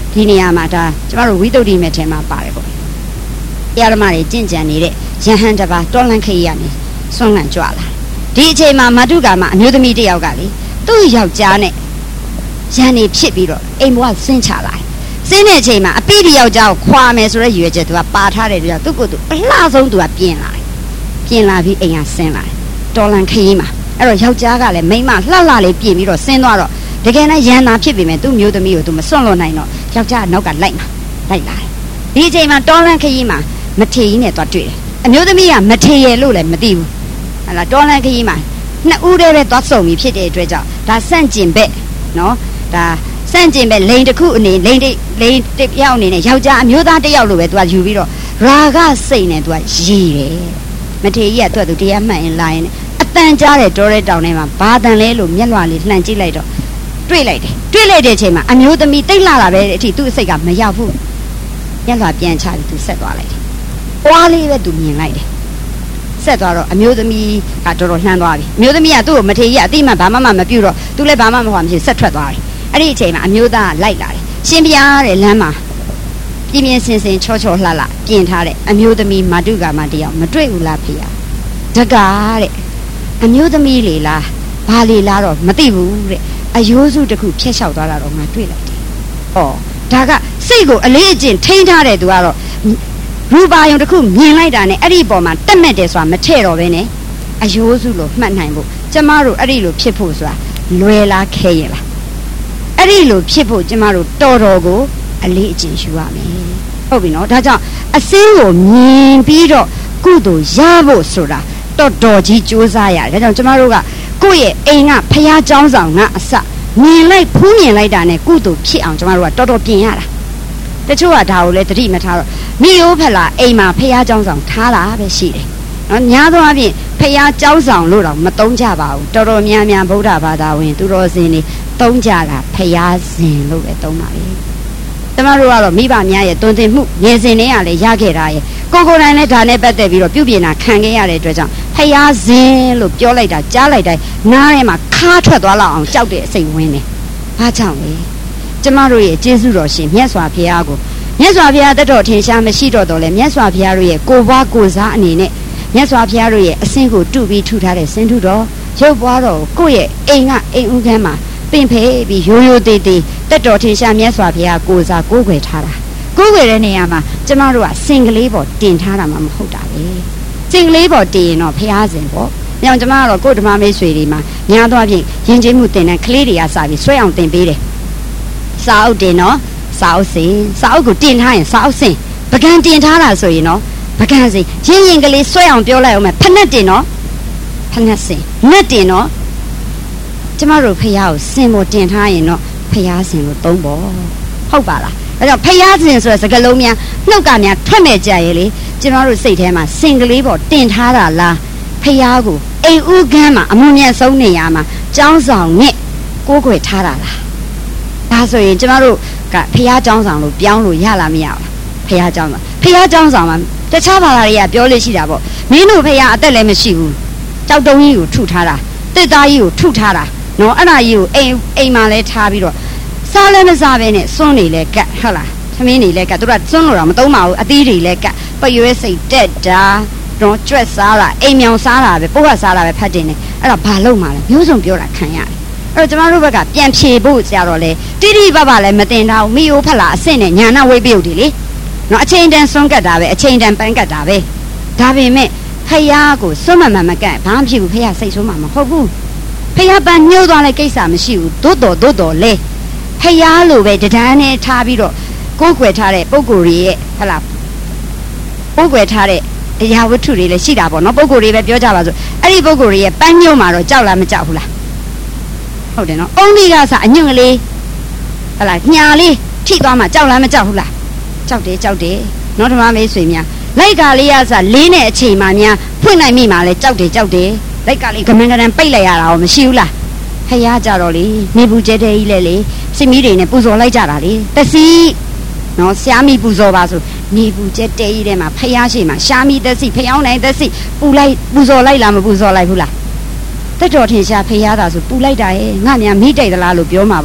ဒီနေရာမှာဒါကျမတို့ဝိသုဒ္ဓိမဲ့ထဲမှာပါတယ်ပေါ့တရားဓမ္မတွေကျင့်ကြံနေတဲ့ယဟန်တပါတောလန့်ခေရနေဆွမ်းလန့်ကြွလာဒီအချိန်မှာမတုကာမအမျိုးသမီးတစ်ယောက်ကလေသူ့ယောက်ျားနဲ့ရန်နေဖြစ်ပြီးတော့အိမ်ဘဝဆင်းချလာတယ်ဆင်းတဲ့အချိန်မှာအပိဓိယောက်ျားကိုခွာမယ်ဆိုတဲ့ရွေချက်သူကပါထားတယ်သူကသူ့ကိုယ်သူအလှဆုံးသူကပြင်လာတယ်ပြင်လာပြီးအိမ်ကဆင်းလာတယ်တော်လန်ခရီးမှာအဲ့တော့ယောက်ျားကလည်းမိန်းမလှလှလေးပြင်ပြီးတော့ဆင်းသွားတော့တကယ်နဲ့ရန်နာဖြစ်ပေမဲ့သူ့မျိုးသမီးကိုသူမစွန့်လွတ်နိုင်တော့ယောက်ျားကနောက်ကလိုက်လာတယ်ဒီအချိန်မှာတော်လန်ခရီးမှာမထေကြီးနဲ့သွားတွေ့တယ်အမျိုးသမီးကမထေရလို့လည်းမသိဘူးဟလာတော်လန်ခရီးမှာနှစ်ဦးတည်းပဲသွားဆုံပြီးဖြစ်တဲ့အတွက်ကြောင့်ဒါဆန့်ကျင်ဘက်နော်ဒါဆန့်ကျင်ဘက်လိန်တစ်ခုအနေလိန်တစ်ယောက်အနေနဲ့ယောက်ျားအမျိုးသားတစ်ယောက်လိုပဲသူကယူပြီးတော့ရာဂစိတ်နဲ့သူကရည်တယ်မထေကြီးကသူတရားမှန်ရင်လာရင်အတန်ကြားတဲ့တော်တဲ့တောင်ထဲမှာဘာတန်လဲလို့မျက်လွှာလေးလှန်ကြည့်လိုက်တော့တွေ့လိုက်တဲ့အချိန်မှာအမျိုးသမီးတိတ်လာတာပဲအထိသူ့အစိတ်ကမရောက်ဘူးမျက်လွှာပြန်ချပြီးသူဆက်သွားလိုက်တယ်။ပွားလေးပဲသူမြင်လိုက်တယ်။ဆက်သွားတော့အမျိုးသမီးကတော်တော်လှမ်းသွားပြီ။အမျိုးသမီးကသူ့ကိုမထေကြီးကအတိမဘာမှမပြုတော့သူလည်းဘာမှမဟောမရှိဆက်ထွက်သွားတယ်။အဲ့ဒီအချိန်မှာအမျိုးသားကလိုက်လာတယ်။ရှင်ဘုရားတဲ့လမ်းမှာပြင်းပြင်းစင်စင်ချောချောလှလှပြင်ထားတဲ့အမျိုးသမီးမာတုကာမတရားမတွေ့ဘူးလားဖေရ။တကားတဲ့အမျိုးသမီးလေလားဘာလေလားတော့မသိဘူးတဲ့အယိုးစုတစ်ခုဖျက်လျှောက်သွားတာတော့ငါတွေ့လိုက်တယ်။ဩဒါကစိတ်ကိုအလေးအကျင့်ထိန်းထားတဲ့သူကတော့ရူပါယုံတစ်ခုမြင်လိုက်တာနဲ့အဲ့ဒီပေါ်မှာတက်မဲ့တယ်ဆိုတာမထည့်တော့ဘဲနဲ့အယိုးစုလို့မှတ်နိုင်ဖို့ကျမတို့အဲ့ဒီလိုဖြစ်ဖို့ဆိုတာလွယ်လားခဲရလားအဲ့ဒီလိုဖြစ်ဖို့ကျမတို့တော်တော်ကိုအလေးအကျင့်ယူရမယ်ဟုတ်ပြီနော်ဒါကြောင့်အစင်းကိုမြင်ပြီးတော့ကုသိုလ်ရဖို့ဆိုတာတော်တော်ကြီးကြိုးစားရတယ်ဒါကြောင့်ကျမတို့ကကိုယ့်ရဲ့အိမ်ကဖျားเจ้าဆောင်ကအစမြင်လိုက်ဖူးမြင်လိုက်တာနဲ့ကုသိုလ်ဖြစ်အောင်ကျမတို့ကတော်တော်ပြင်ရတာတချို့ကဒါကိုလည်းတတိမထားတော့မိရိုးဖလာအိမ်မှာဖျားเจ้าဆောင်ထားတာပဲရှိတယ်နော်များသောအားဖြင့်ဖျားเจ้าဆောင်လို့တော့မသုံးကြပါဘူးတော်တော်များများဗုဒ္ဓဘာသာဝင်သူတော်စင်တွေသုံးကြတာဖျားစဉ်လို့ပဲသုံးပါလေကျမတို့ကတော့မိဘများရဲ့တွင်တင်မှုငယ်စဉ်တည်းကလည်းရခဲ့တာရဲ့ကိုယ်တိုင်လည်းဒါနဲ့ပတ်သက်ပြီးတော့ပြုပြင်တာခံခဲ့ရတဲ့အတွက်ကြောင့်ဖျားစဉ်လို့ပြောလိုက်တာကြားလိုက်တိုင်းနားထဲမှာခါထွက်သွားလောက်အောင်ကြောက်တဲ့အစိတ်ဝင်နေဘာကြောင့်လဲကျမတို့ရဲ့ကျေးဇူးတော်ရှင်မြတ်စွာဘုရားကိုမြတ်စွာဘုရားတတော်ထင်ရှားမရှိတော့လဲမြတ်စွာဘုရားတို့ရဲ့ကိုယ်ပွားကိုယ်စားအနေနဲ့မြတ်စွာဘုရားတို့ရဲ့အစင်းကိုတုပြီးထုထားတဲ့စင်ထုတော်ရုပ်ပွားတော်ကိုယ့်ရဲ့အိမ်ကအိမ်ဦးခန်းမှာပင်ဖဲပြီးရိုးရိုးသေးသေးတတော်ထင်ရှားမြတ်စွာဘုရားကိုယ်စားကိုးကွယ်ထားတာကိုးကွယ်တဲ့နေရာမှာကျမတို့ကစင်ကလေးပေါ်တင်ထားတာမှမဟုတ်တာပဲစင်ကလေးပေါ်တင်ရင်တော့ဘုရားစဉ်ပေါ့ညောင်ကျမကတော့ကိုယ်ဓမ္မမိတ်ဆွေတွေမှာများသောအားဖြင့်ယဉ်ကျေးမှုသင်တဲ့ကလေးတွေကစပြီးဆွဲအောင်သင်ပေးတယ်စာအုပ်တင်နော်စာအုပ်စင်စာအုပ်ကိုတင်ထားရင်စာအုပ်စင်ပကံတင်ထားတာဆိုရင်နော်ပကံစင်ရင်းကလေးဆွဲအောင်ပြောလိုက်အောင်မယ်ဖက်နဲ့တင်နော်ဖက်နဲ့စင်နဲ့တင်နော်ကျမတို့ဖះကိုစင်ပေါ်တင်ထားရင်တော့ဖះစင်လို့သုံးပေါ့ဟုတ်ပါလားဒါကြောင့်ဖះစင်ဆိုတဲ့စကားလုံးများနှုတ်ကများထွက်မဲ့ကြရဲ့လေကျမတို့စိတ်ထဲမှာစင်ကလေးပေါ်တင်ထားတာလားဖះကိုအိမ်ဦးခန်းမှာအမှုမြတ်ဆုံးနေရာမှာကျောင်းဆောင်နဲ့ကိုးကွယ်ထားတာလားဒါဆိုရင်ကျမတို့ကဖះကျောင်းဆောင်လို့ပြောင်းလို့ရလားမရဘူးဖះကျောင်းဆောင်မှာတခြားဘာသာတွေကပြောလို့ရှိတာပေါ့မင်းတို့ဖះအသက်လည်းမရှိဘူးကြောက်တုံးကြီးကိုထုထားတာတစ်သားကြီးကိုထုထားတာနော်အဲ့ဒါကြီးကိုအိမ်မှာလဲထားပြီးတော့စားလည်းမစားပဲနဲ့စွန်းနေလဲကတ်ဟုတ်လားသမင်းနေလဲကတ်သူကစွန်းလို့တော့မသုံးပါဘူးအသီးတွေလဲကတ်ပရွဲစိတ်တက်တာတော့ကြွက်စားတာအိမ်မြောင်စားတာပဲပိုးကစားတာပဲဖတ်တင်နေအဲ့ဒါဘာလို့မှလဲမျိုးစုံပြောတာခံရတယ်အဲ့တော့ကျမတို့ဘက်ကပြန်ဖြေဖို့ကြတော့လေတိတိပပလည်းမတင်တော့မိအိုးဖက်လာအဆင့်နဲ့ညာနာဝိပယုတ်တွေလေနော်အချိန်တန်စွန်းကတ်တာပဲအချိန်တန်ပန်းကတ်တာပဲဒါပေမဲ့ဖယားကိုစွန်းမှမကတ်ဘာမှဖြစ်ဘူးဖယားစိတ်ဆိုးမှမဟုတ်ဘူးဖယားပန်းညှိုးသွားလဲကိစ္စမရှိဘူးသို့တော်လဲဖယားလိုပဲတဒန်းနဲ့ထားပြီးတော့ကိုးကွယ်ထားတဲ့ပုံကိုယ်တွေရဲ့ဟလာကိုးကွယ်ထားတဲ့အရာဝတ္ထုတွေလည်းရှိတာပေါ့နော်ပုံကိုယ်တွေပဲပြောကြပါစို့အဲ့ဒီပုံကိုယ်တွေရဲ့ပန်းညှိုးမှာတော့ကြောက်လားမကြောက်ဘူးလားဟုတ်တယ်နော်အုံးလေးကစအညွန့်ကလေးဟလာညာလေးထိသွားမှကြောက်လားမကြောက်ဘူးလားကြောက်တယ်နော်ဓမ္မမိတ်ဆွေများလိုက်ကလေးကစလေးနဲ့အချိန်မှများဖွင့်နိုင်မိမှလဲကြောက်တယ်လိုက်ကလေးကမန်ကရန်ပိတ်လိုက်ရတာရောမရှိဘူးလားဖះကြတော့လေနေဘူးကျဲတဲ့ကြီးလေစစ်မီးတွေနဲ့ပူဇော်လိုက်ကြတာလေတစီနော်ရှားမီပူဇော်ပါဆိုနေဘူးကျဲတဲ့ကြီးထဲမှာဖះရှိမှရှားမီသက်စီဖျောင်းနိုင်သက်စီပူဇော်လိုက်လားမပူဇော်လိုက်ဘူးလားတက်တော်ထင်ရှားဖះတာဆိုပူလိုက်တာရဲ့ငါများမိတိတ်သလားလို့ပြောမှာပေါ့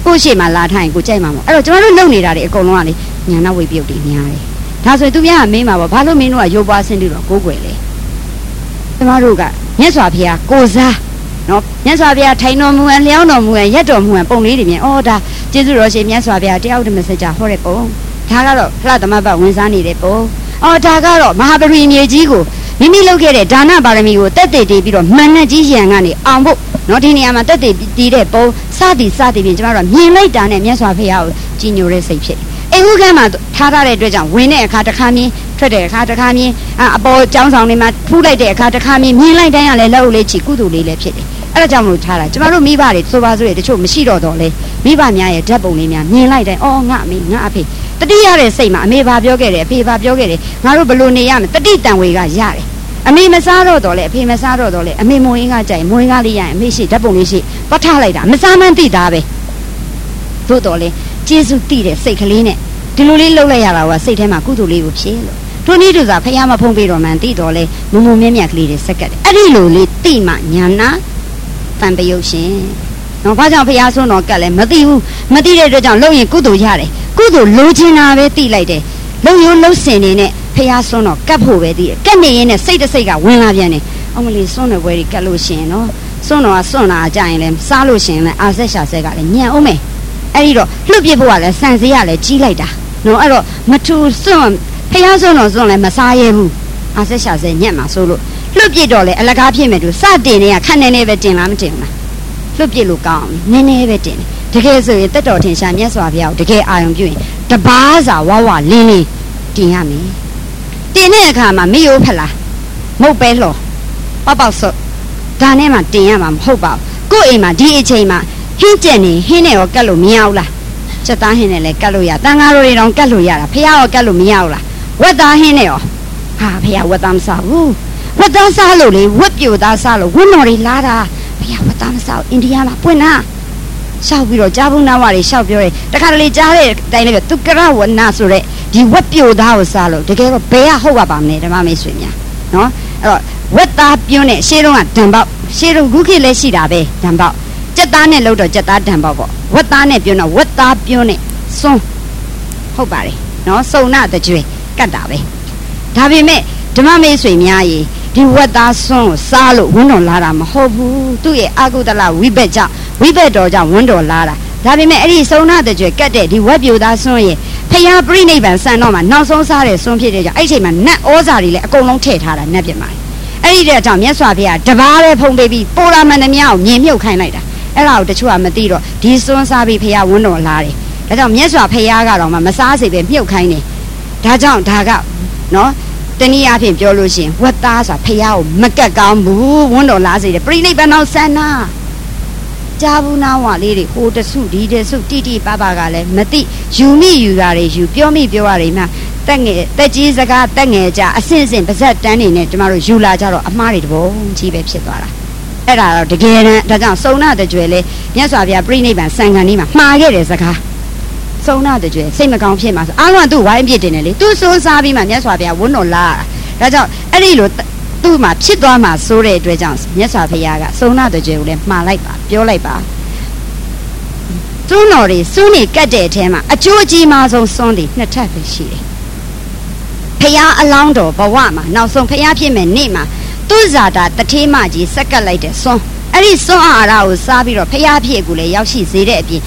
ကိုရှိမှလာထိုင်ကိုကြိုက်မှာမို့အဲ့တော့ကျွန်တော်တို့လုံနေတာတွေအကုန်လုံးကလေညာနာဝိပယုတ်တွေများတယ်ဒါဆိုရင်သူများကမင်းမှာပေါ့ဘာလို့မင်းတို့ကရုပ်ပွားဆင်းပြီးတော့ကိုးကွယ်လဲကျွန်တော်တို့ကမြတ်စွာဘုရားကိုစားနော်မြတ်စွာဘုရားထိုင်တော်မူလျောင်းတော်မူရက်တော်မူပုံလေးတွေမြင်ဩဒါကျေးဇူးတော်ရှင်မြတ်စွာဘုရားတရားဥဒ္ဓမစကြာဟောတဲ့ပုံဒါကတော့ဖလားသမဘဝင်စားနေတဲ့ပုံဩဒါကတော့မဟာပရိမြေကြီးကိုမိမိလုပ်ခဲ့တဲ့ဒါနပါရမီကိုတက်တည်တည်ပြီးတော့မှန်နဲ့ကြီးရန်ကနေအောင်ဖို့နော်ဒီနေရာမှာတက်တည်တည်တဲ့ပုံစသည်ပြင်ကျွန်တော်တို့မြင်လိုက်တာနဲ့မြတ်စွာဘုရားကိုကြီးညိုတဲ့စိတ်ဖြစ်အိမ်ဦးခန်းမှာထားတဲ့အတွက်ကြောင့်ဝင်တဲ့အခါတစ်ခါမြင်ထွက်တဲ့အခါတစ်ခါမြင်အပေါ်ကျောင်းဆောင်တွေမှာဖူးလိုက်တဲ့အခါတစ်ခါမြင်လိုက်တိုင်းကလည်းလက်အုပ်လေးချီကုသိုလ်လေးလည်းဖြစ်တယ်အဲ့ဒါကြောင့်မလို့ထားတာကျမတို့မိဘတွေဆိုပါစို့ရတချို့မရှိတော့တော့လေမိဘများရဲ့ဓာတ်ပုံလေးများမြင်လိုက်တိုင်းအော်ငါအမေငါအဖေတတိရတဲ့စိတ်မှာအမေဘာပြောခဲ့တယ်အဖေဘာပြောခဲ့တယ်ငါတို့ဘလို့နေရမလဲတတိတန်ဝေကရတယ်အမေမစားတော့တော့လေအဖေမစားတော့တော့လေအမေမွေးင်းကကြိုက်မွေးကားလေးရရင်အမေရှိဓာတ်ပုံလေးရှိပတ်ထားလိုက်တာမစားမှန်းသိတာပဲသို့တော်လေကျေးဇူးတည်တဲ့စိတ်ကလေးနဲ့ဒီလိုလေးလှုပ်လိုက်ရတာကစိတ်ထဲမှာကုသိုလ်လေးကိုဖြည့်လို့တို့နည်းတူစားဖះမဖုံးပေးတော့မှန်သိတော်လေမုံမုံမြဲမြဲကလေးတွေစက်ကတ်တယ်အဲ့ဒီလိုလေးတိမှညာနာတန်ပယုတ်ရှင်နော်ဘာကြောင့်ဖះဆွန်းတော်ကတ်လဲမသိဘူးမသိတဲ့အတွက်ကြောင့်လှုပ်ရင်ကုသိုလ်ရတယ်ကုသိုလ်လိုချင်တာပဲသိလိုက်တယ်လှုပ်ရိုးလှုပ်စင်နေနဲ့ဖះဆွန်းတော်ကတ်ဖို့ပဲသိတယ်ကတ်နေရင်နဲ့စိတ်တစ်စိတ်ကဝင်လာပြန်တယ်အမလီဆွန်းတဲ့ဘွဲတွေကတ်လို့ရှင်နော်ဆွန်းတော်ကဆွန်းလာကြရင်လည်းစားလို့ရှင်လည်းအာဆက်ရှာဆက်ကလည်းညံအောင်မယ်အဲ့ဒီတော့လှုပ်ပြဖို့ကလည်းစံစေးရလည်းကြီးလိုက်တာနော်အဲ့တော့မထူစွန့်ဖះစွန့်တော်စွန့်လည်းမစားရဘူးအာဆက်ရှာဆဲညက်မှာဆိုလို့လှုပ်ပြတော့လေအလကားဖြစ်မယ်သူစတင်နေကခက်နေနေပဲတင်လားမတင်ဘူးလားလှုပ်ပြလို့ကောင်းနည်းနည်းပဲတင်တယ်တကယ်ဆိုရင်တက်တော်ထင်ရှားမြတ်စွာဘုရားကိုတကယ်အာရုံပြုရင်တပါးစာဝဝလင်းလင်းတင်ရမယ်တင်တဲ့အခါမှာမရိုးဖလားမဟုတ်ပဲလှော်ပေါက်ဆုပ်ဒါနဲ့မှတင်ရမှာမဟုတ်ပါဘူးကိုယ့်အိမ်မှာဒီအချိန်မှာဟင်းကျက်နေဟင်းနဲ့ရောကတ်လို့မရဘူးလားချက်သားဟင်းနဲ့လည်းကတ်လို့ရတန်ဃာတော်တွေတောင်ကတ်လို့ရတာဖះရောကတ်လို့မရဘူးလားဝက်သားဟင်းနဲ့ရောဟာဖះဝက်သားမစားဘူးဝက်သားစားလို့လေဝက်ပြိုသားစားလို့ဝင်းတော်တွေလာတာဖះဝက်သားမစားဘူးအိန္ဒိယမှာပွင့်တာရှောက်ပြီးတော့ကြားဘူးနာဝတွေရှောက်ပြောတယ်တခါတလေကြားတဲ့အတိုင်းလည်းသူကရဝနာဆိုတဲ့ဒီဝက်ပြိုသားကိုစားလို့တကယ်တော့ဘယ်ကဟုတ်ပါမလဲဓမ္မမိတ်ဆွေများနော်အဲ့တော့ဝက်သားပြွန်းတဲ့ရှေးတုန်းကဓာန်ပေါက်ရှေးတုန်းခုခေတ်လည်းရှိတာပဲဓာန်ပေါက်ကြက်သားနဲ့လို့တော့ကြက်သားဓာန်ပေါက်ပေါ့ဝက်သားနဲ့ပြွန်းတော့ဝက်သားပြွန်းနဲ့စွန်းဟုတ်ပါတယ်နော်စုံနာတကြွေကတ်တာပဲဒါပေမဲ့ဓမ္မမိတ်ဆွေများရေဒီဝက်သားစွန်းကိုစားလို့ဝန်းတော်လာတာမဟုတ်ဘူးသူ့ရဲ့အာဂုတလဝိဘက်ကြောင့်ဝိဘက်တော်ကြောင့်ဝန်းတော်လာတာဒါပေမဲ့အဲ့ဒီစုံနာတကြွေကတ်တဲ့ဒီဝက်ပြိုသားစွန်းရဲ့ဖျားပြိဋိဘံဆန်တော့မှနောက်ဆုံးစားတဲ့စွန်းဖြစ်တဲ့ကြောင့်အဲ့ချိန်မှာနတ်ဩဇာတွေလည်းအကုန်လုံးထည့်ထားတာနတ်ပြစ်မှာအဲ့ဒီတဲ့ကြောင့်မြတ်စွာဘုရားတပါးပဲဖုံးပေးပြီးပိုရာမန္တမကိုမြင်မြုပ်ခိုင်းလိုက်တာအဲ့ဒါကိုတချို့ကမသိတော့ဒီစွန်းစားပြီးဖျားဝန်းတော်လာတယ်ဒါကြောင့်မြတ်စွာဘုရားကတော့မှမစားစေပဲမြုပ်ခိုင်းတယ်ဒါကြောင့်ဒါကနော်တနည်းအားဖြင့်ပြောလို့ရှိရင်ဝတ်သားဆိုတာဖះကိုမကက်ကောင်းဘူးဝန်းတော်လားစေတယ်ပြိဋိဘံအောင်ဆန္နာကြားဘူးနာဝလေးတွေဟိုတဆုဒီတဆုတိတိပပကလည်းမသိယူမိယူတာတွေယူပြောမိပြောရတယ်မှတက်ငယ်တက်ကြီးစကားတက်ငယ်ကြအဆင့်ဆင့်ပါဇက်တန်းနေနဲ့ကျမတို့ယူလာကြတော့အမားတွေတပုံကြီးပဲဖြစ်သွားတာအဲ့ဒါတော့တကယ်တမ်းဒါကြောင့်စုံနာတကြွယ်လဲမြတ်စွာဘုရားပြိဋိဘံဆံခံဒီမှာမှားခဲ့တယ်စကားစုံနာတကြွယ်စိတ်မကောင်းဖြစ်မှာဆိုအားလုံးကသူ့ဝိုင်းပြစ်တင်တယ်လေသူစွန်းစားပြီးမှမြတ်စွာဘုရားဝန်းတော်လာတာဒါကြောင့်အဲ့ဒီလိုသူ့မှာဖြစ်သွားမှာဆိုတဲ့အတွက်ကြောင့်မြတ်စွာဘုရားကစုံနာတကြွယ်ကိုလည်းမှားလိုက်ပါပြောလိုက်ပါသူ့တော်တွေစွန်းနေကတ်တဲ့အထဲမှာအကျိုးကြီးမားဆုံးစွန်းတွေနှစ်ထပ်ပဲရှိတယ်ဖះအလောင်းတော်ဘဝမှာနောက်ဆုံးဖះဖြစ်မဲ့နေ့မှာသူဇာတာတထေးမကြီးစက်ကပ်လိုက်တဲ့စွန်းအဲ့ဒီစွန်းအာဟာရကိုစားပြီးတော့ဖះဖြစ်ကိုလည်းရောက်ရှိစေတဲ့အပြင်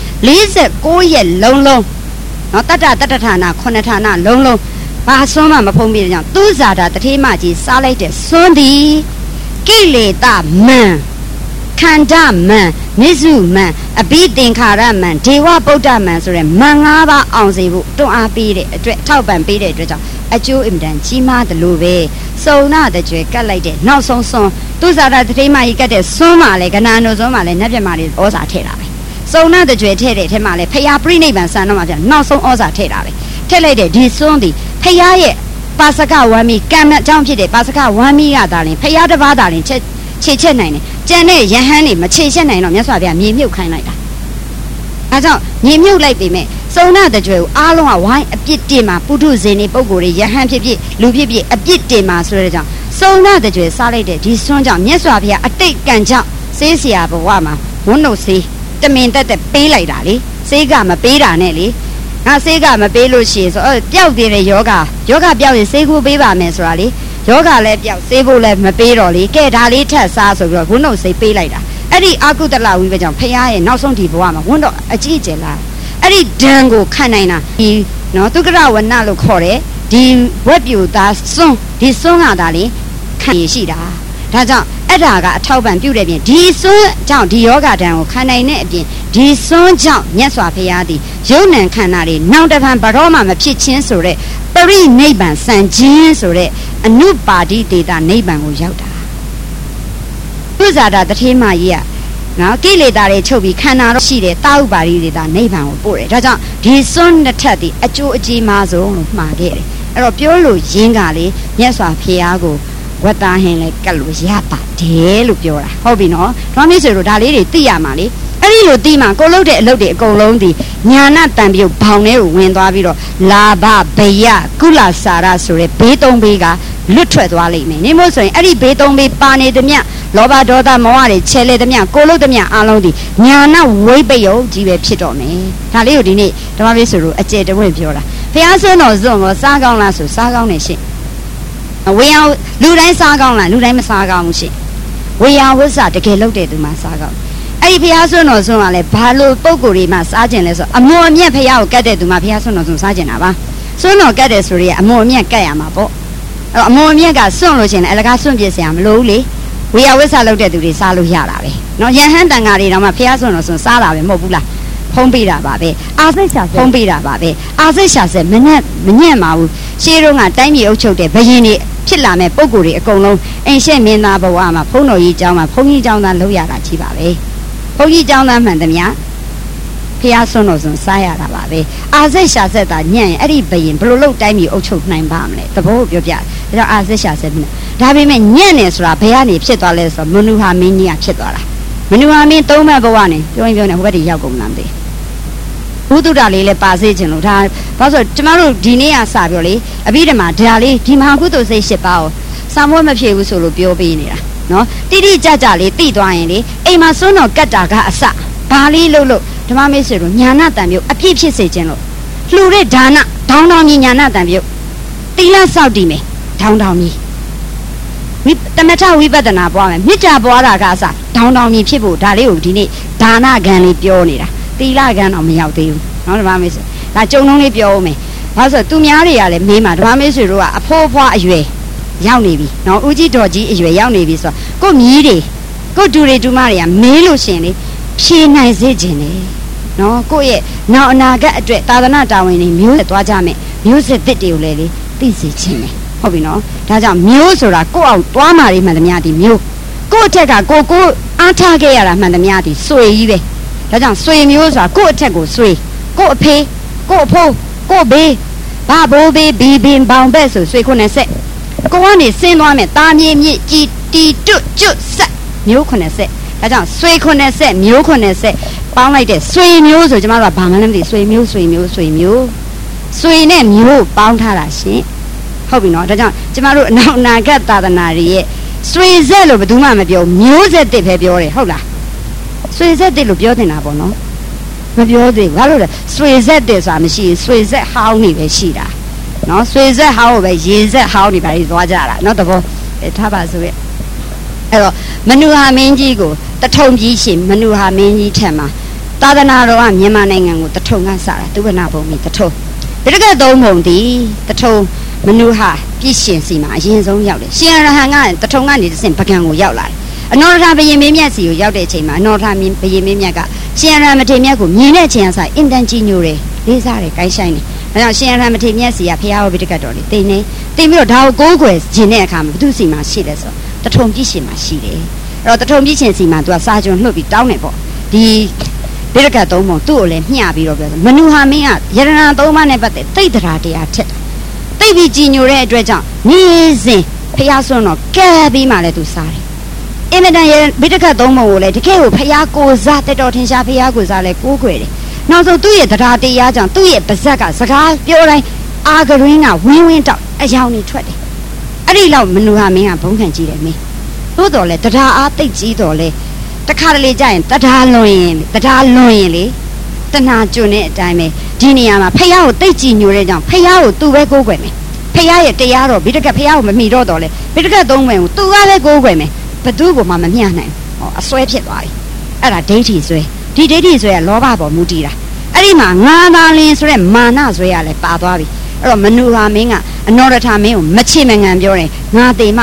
46ရက်လုံးလုံးနော်တတ္တဌာန9ဌာနလုံးလုံးဘာစွန်းမှမဖုံးပြတဲ့ကြောင့်သူဇာတာတထေးမကြီးစားလိုက်တဲ့စွန်းဒီကိလေသာမန်ခန္ဓာမန်နိစုမန်အဘိသင်္ခါရမန်ဒေဝဗုဒ္ဓမန်ဆိုတဲ့မန်၅ပါးအောင်စေဖို့တွန်းအားပေးတဲ့အတွက်ထောက်ပံ့ပေးတဲ့အတွက်ကြောင့်အကျိုးအင်တန်ကြီးမားတယ်လို့ပဲစုံနာတကြွယ်ကတ်လိုက်တဲ့နောက်ဆုံးစွန်းသူဇာတာတထေးမကြီးကတ်တဲ့စွန်းမှလည်းကနာနုစွန်းမှလည်းနတ်ပြမလေးဩဇာထည့်တာပဲစုံနာတကြွယ်ထည့်တဲ့အထက်မှာလည်းဖျားပြိဋိဘံဆန်တော့မှပြန်နောက်ဆုံးဩဇာထည့်တာပဲထည့်လိုက်တဲ့ဒီစွန်းဒီဖျားရဲ့ပါစကဝမ်းမီကံအကြောင်းဖြစ်တဲ့ပါစကဝမ်းမီကသာလင်ဖျားတစ်ပါးသာလင်ခြေချက်နိုင်တယ်ကျန်တဲ့ယဟန်တွေမခြေချက်နိုင်တော့မြတ်စွာဘုရားမြေမြုပ်ခိုင်းလိုက်တာအဲကြောင့်မြေမြုပ်လိုက်ပြီမဲ့စုံနာတကြွယ်ကိုအားလုံးကဝိုင်းအပြစ်တင်မှာပုထုဇဉ်တွေပုံကိုယ်တွေယဟန်ဖြစ်ဖြစ်လူဖြစ်ဖြစ်အပြစ်တင်မှာဆိုတဲ့ကြောင့်စုံနာတကြွယ်စားလိုက်တဲ့ဒီစွန်းကြောင့်မြတ်စွာဘုရားအတိတ်ကံကြောင့်စေးเสียဘဝမှာဝန်းနှုတ်စေးတမင်တက်ပေးလိုက်တာလေဆေးကမပေးတာနဲ့လေငါဆေးကမပေးလို့ရှိရင်ဆိုပျောက်သေးတဲ့ယောဂပျောက်ရင်ဆေးကိုပေးပါမယ်ဆိုတာလေယောဂလည်းပျောက်ဆေးဖို့လည်းမပေးတော့လေကဲဒါလေးထပ်စားဆိုပြီးတော့ဝန်းတော့ဆေးပေးလိုက်တာအဲ့ဒီအာကုတလဝိပဲကြောင့်ဖះရဲ့နောက်ဆုံးဒီဘဝမှာဝန်းတော့အကြီးကျယ်လာအဲ့ဒီဒဏ်ကိုခံနိုင်တာဒီနော်သုကရဝဏလို့ခေါ်တယ်ဒီဝက်ပြူသားစွန်းဒီစွန်းကဒါလေခံရရှိတာဒါကြောင့်အဲ့ဒါကအထောက်ပံ့ပြုတဲ့ပြင်ဒီစွန်းကြောင့်ဒီယောဂဒဏ်ကိုခံနိုင်တဲ့အပြင်ဒီစွန်းကြောင့်မြတ်စွာဘုရားသည်ယုံ nant ခန္ဓာတွေနောက်တစ်ဖန်ဘရောမှမဖြစ်ချင်းဆိုတဲ့ပရိနိဗ္ဗာန်စံခြင်းဆိုတဲ့အနုပါတိတေတာနိဗ္ဗာန်ကိုရောက်တာဥဇာတာတထေးမကြီးကနော်ကိလေသာတွေချုပ်ပြီးခန္ဓာတော့ရှိတယ်တာဥပါတိတေတာနိဗ္ဗာန်ကိုပို့တယ်ဒါကြောင့်ဒီစွန်းတစ်ထက်ဒီအကျိုးအကြီးမားဆုံးလို့မှားခဲ့တယ်အဲ့တော့ပြောလို့ရင်းကလေမြတ်စွာဘုရားကိုဝတ္တဟင်လဲကတ်လို့ရပါတယ်လို့ပြောတာဟုတ်ပြီနော်ဒါမျိုးဆိုတော့ဒါလေးတွေသိရမှာလေအဲ့ဒီလိုသိမှကိုလုပ်တဲ့အလုပ်တွေအကုန်လုံးဒီညာနာတန်ပြုတ်ဘောင်ထဲကိုဝင်သွားပြီးတော့လာဘဘယကုလစာရဆိုတဲ့ဘေးသုံးဘေးကလွတ်ထွက်သွားလိမ့်မယ်နေမို့ဆိုရင်အဲ့ဒီဘေးသုံးဘေးပါနေသမျှလောဘဒေါသမောဟတွေချဲလေသမျှကိုလုပ်သမျှအလုံးဒီညာနာဝိပယုတ်ကြီးပဲဖြစ်တော့မယ်ဒါလေးကိုဒီနေ့ဓမ္မလေးဆိုလို့အကျယ်တဝင့်ပြောတာဘုရားဆုံးတော်စွန့်ကိုစားကောင်းလားဆိုစားကောင်းနေရှင့်ဝေယလူတိုင်းစားကောင်းလားလူတိုင်းမစားကောင်းဘူးရှင့်ဝေယဝိဇ္ဇတကယ်လုပ်တဲ့သူမှစားကောင်းအဲ့ဒီဘုရားစွန့်တော်စွန့်ကလည်းဘာလို့ပုံကိုယ်တွေမှစားကျင်လဲဆိုအမွန်အမြတ်ဘုရားကိုကတ်တဲ့သူမှဘုရားစွန့်တော်စွန့်စားကျင်တာပါစွန့်တော်ကတ်တဲ့ဆိုရအမွန်အမြတ်ကတ်ရမှာပေါ့အဲ့အမွန်အမြတ်ကစွန့်လို့ရှိရင်အလကားစွန့်ပြစ်စရာမလိုဘူးလေဝေယဝိဇ္ဇလုပ်တဲ့သူတွေစားလို့ရတာပဲနော်ယဟန်တန်ဃာတွေတော့မှဘုရားစွန့်တော်စွန့်စားတာပဲမဟုတ်ဘူးလားဖုံးပေးတာပါပဲအာစိတ်ရှာဖုံးပေးတာပါပဲအာစိတ်ရှာဆက်မညံ့ပါဘူးရှေးတုန်းကတိုင်းပြည်အုပ်ချုပ်တဲ့ဘယင်တွေဖြစ်လာမဲ့ပုံကိုယ်တွေအကုန်လုံးအိမ်ရှက်မင်းသားဘဝမှာဘုန်းတော်ကြီးကျောင်းမှာဘုန်းကြီးကျောင်းသားလုပ်ရတာကြီးပါပဲဘုန်းကြီးကျောင်းသားမှန်သမျှဖះဆွန်းတော်စွန်းစားရတာပါပဲအာစိတ်ရှာဆက်တာညံ့ရင်အဲ့ဒီဘယင်ဘယ်လိုလုပ်တိုင်းပြည်အုပ်ချုပ်နိုင်ပါမလဲသဘောကိုပြောပြဒါကြောင့်အာစိတ်ရှာဆက်ပြီးဒါပေမဲ့ညံ့နေဆိုတာဘယ်ကနေဖြစ်သွားလဲဆိုတော့မနုဟာမင်းကြီးကဖြစ်သွားတာမနုဟာမင်းသုံးမဲ့ဘဝနဲ့ပြောရင်ပြောနေဟိုဘက်တွေရောက်ကုန်လားမသိဘုဒ္ဓတာလေးလည်းပါစေခြင်းလို့ဒါဘာလို့ဆိုကျမတို့ဒီနေ့ကစပြောလေအဘိဓမ္မာဒါလေးဒီမဟာကုသိုလ်စိတ်၈ပါးကိုစာမွေးမဖြစ်ဘူးဆိုလို့ပြောပေးနေတာနော်တိတိကျကျလေးသိသွားရင်လေအိမ်မှာစွန်းတော်ကတ်တာကအစဘာလေးလို့ဓမ္မမေ့ဆိုလို့ညာနာတန်ပြုတ်အပြည့်ဖြစ်စေခြင်းလို့လှူတဲ့ဒါနဒေါင်းတောင်ကြီးညာနာတန်ပြုတ်တိလစောက်တည်မယ်ဒေါင်းတောင်ကြီးတမထဝိပဿနာပွားမယ်မြစ်ကြပွားတာကအစဒေါင်းတောင်ကြီးဖြစ်ဖို့ဒါလေးကိုဒီနေ့ဒါနကံလေးပြောနေတာတိလကံတော့မရောက်သေးဘူးနော်ဓမ္မမေ့ဆိုဒါကြုံလုံးလေးပြောဦးမယ်ဘာလို့ဆိုသူများတွေကလည်းမေးမှာဓမ္မမေ့ဆိုတို့ကအဖိုးအဖွားအရွယ်ရောက်နေပြီနော်ဦးကြီးတော်ကြီးအရွယ်ရောက်နေပြီဆိုတော့ကိုမြည်တွေကိုတူတွေတူမတွေကမေးလို့ရှင်လေဖြေနိုင်စေခြင်းလေနော်ကိုရဲ့နောက်အနာဂတ်အတွက်သာသနာတာဝန်တွေမျိုးဆက်သွားကြမယ်မျိုးဆက်သစ်တွေကိုလည်းလေသိစေခြင်းလေဟုတ်ပြီနော်ဒါကြောင့်မျိုးဆိုတာကိုအောင်သွားမှာတွေမှန်သမျှဒီမျိုးကိုအထက်ကကိုအားထားခဲ့ရတာမှန်သမျှဒီဆွေကြီးပဲဒါကြောင့်ဆွေမျိုးဆိုတာကိုအထက်ကိုဆွေကိုအဖေကိုအဖိုးကိုဘေးဘာဘိုးဘေးဘီဘင်ဘောင်ဘက်ဆိုဆွေခုနဲ့ဆက်ကိုကနေဆင်းသွားမယ်တာမြေမြင့်ကြီးတီတွတ်ကျွတ်ဆက်မျိုးခုနဲ့ဆက်ဒါကြောင့်ဆွေခုနဲ့ဆက်မျိုးခုနဲ့ဆက်ပေါင်းလိုက်တဲ့ဆွေမျိုးဆိုကျမတို့ကဘာမှလည်းမသိဆွေမျိုးဆွေနဲ့မျိုးပေါင်းထားတာရှင်ဟုတ်ပြီနော်ဒါကြောင့်ကျမတို့အနောက်အနာဂတ်သာသနာတွေရဲ့ဆွေဆက်လို့ဘယ်သူမှမပြောမျိုးဆက်တစ်ပဲပြောတယ်ဟုတ်လားဆွေဆက်တစ်လို့ပြောတင်တာပေါ့နော်မပြောသေးဘူးဘာလို့လဲဆွေဆက်တစ်ဆိုတာမရှိဘူးဆွေဆက်ဟောင်းနေပဲရှိတာနော်ဆွေဆက်ဟောင်းကိုပဲရေဆက်ဟောင်းနေပါလေသွားကြတာနော်တဘောထားပါဆိုရဲ့အဲ့တော့မနုဟာမင်းကြီးကိုတထုံကြီးရှင်မနုဟာမင်းကြီးထက်မှာသာသနာတော်ကမြန်မာနိုင်ငံကိုတထုံကစတာသူဝနာဘုံမီတထုံဒီတကယ်သုံးဘုံဒီတထုံမနုဟာပြည့်ရှင်စီမှာအရင်ဆုံးရောက်တယ်ရှင်ရဟန်ကတထုံကနေတဆင့်ပကံကိုရောက်လာတယ်အနောထဘယင်မင်းမြတ်စီကိုရောက်တဲ့အချိန်မှာအနောထဘယင်မင်းမြတ်ကရှင်ရဟန်မထေရမြတ်ကိုမြင်တဲ့အချိန်အစအင်တန်ကြီးညိုတယ်လေးစားတယ်ကိုင်းဆိုင်တယ်ဒါကြောင့်ရှင်ရဟန်မထေရမြတ်စီကဖះဟောပိဋကတ်တော်လေးတင်နေတင်ပြီးတော့ဒါကိုကိုးကွယ်ခြင်းတဲ့အခါမှာဘုသူစီမှာရှိတယ်ဆိုတထုံပြည့်ရှင်မှာရှိတယ်အဲ့တော့တထုံပြည့်ရှင်စီမှာသူကစာကျွန်းလှုပ်ပြီးတောင်းတယ်ပေါ့ဒီပိဋကတ်သုံးပုံသူ့ကိုလည်းမျှပြီးတော့ပြောတယ်မနုဟာမင်းကယရဏသုံးပါးနဲ့ပတ်သက်သိတ္တရာတရားထက်သိပြီးကြည်ညိုတဲ့အတွက်ကြောင့်နေ့စဉ်ဖះဆွန်းတော့ကဲပြီးမှလည်းသူစားတယ်အင်မတန်ရဲ့ပိဋကတ်သုံးပုံကိုလည်းတကယ်ကိုဖះကိုစားတက်တော်ထင်ရှားဖះကိုစားလဲကိုးကွယ်တယ်နောက်ဆုံးသူ့ရဲ့တရားတရားကြောင့်သူ့ရဲ့ပါဇက်ကစကားပြောတိုင်းအာဂရင်းကဝင်းဝင်းတောက်အယောင်နေထွက်တယ်အဲ့ဒီလောက်မနုဟာမင်းကဘုံခံကြည့်တယ်မင်းသို့တော်လဲတရားအားသိကြီးတော်လဲတခါတလေကြာရင်တရားလွန်ရင်လေ Tana June Dime, Geniama, Payao, Teji Nuredam, Payao, Tuve women. Payaya, Tearo, Bitaka Payao, Midodole, Bitaka don't win, two other go women, but do go Mamma Miana, or a sweat it by. At a date's way, the date's way, Lobabo Mudira. Arima, Nana Lins, Manas, Reale, Bababi, or Manura Minga, another time, Machiming and Yore, Nadema.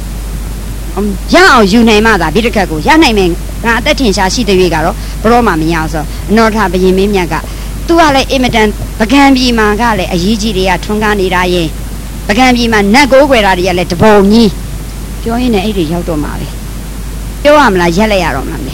Yao, you name other, Bitaka, Yanaming, that in Shashi de Vigaro, Broma Miazo, Norta Bimiaga, Tuale imitant, Bagambi Magale, a Yigiria, Tungani Raye, Bagambi Man, Nago, where are you let the bone? Join a Yotomari. Yo am la Yelea.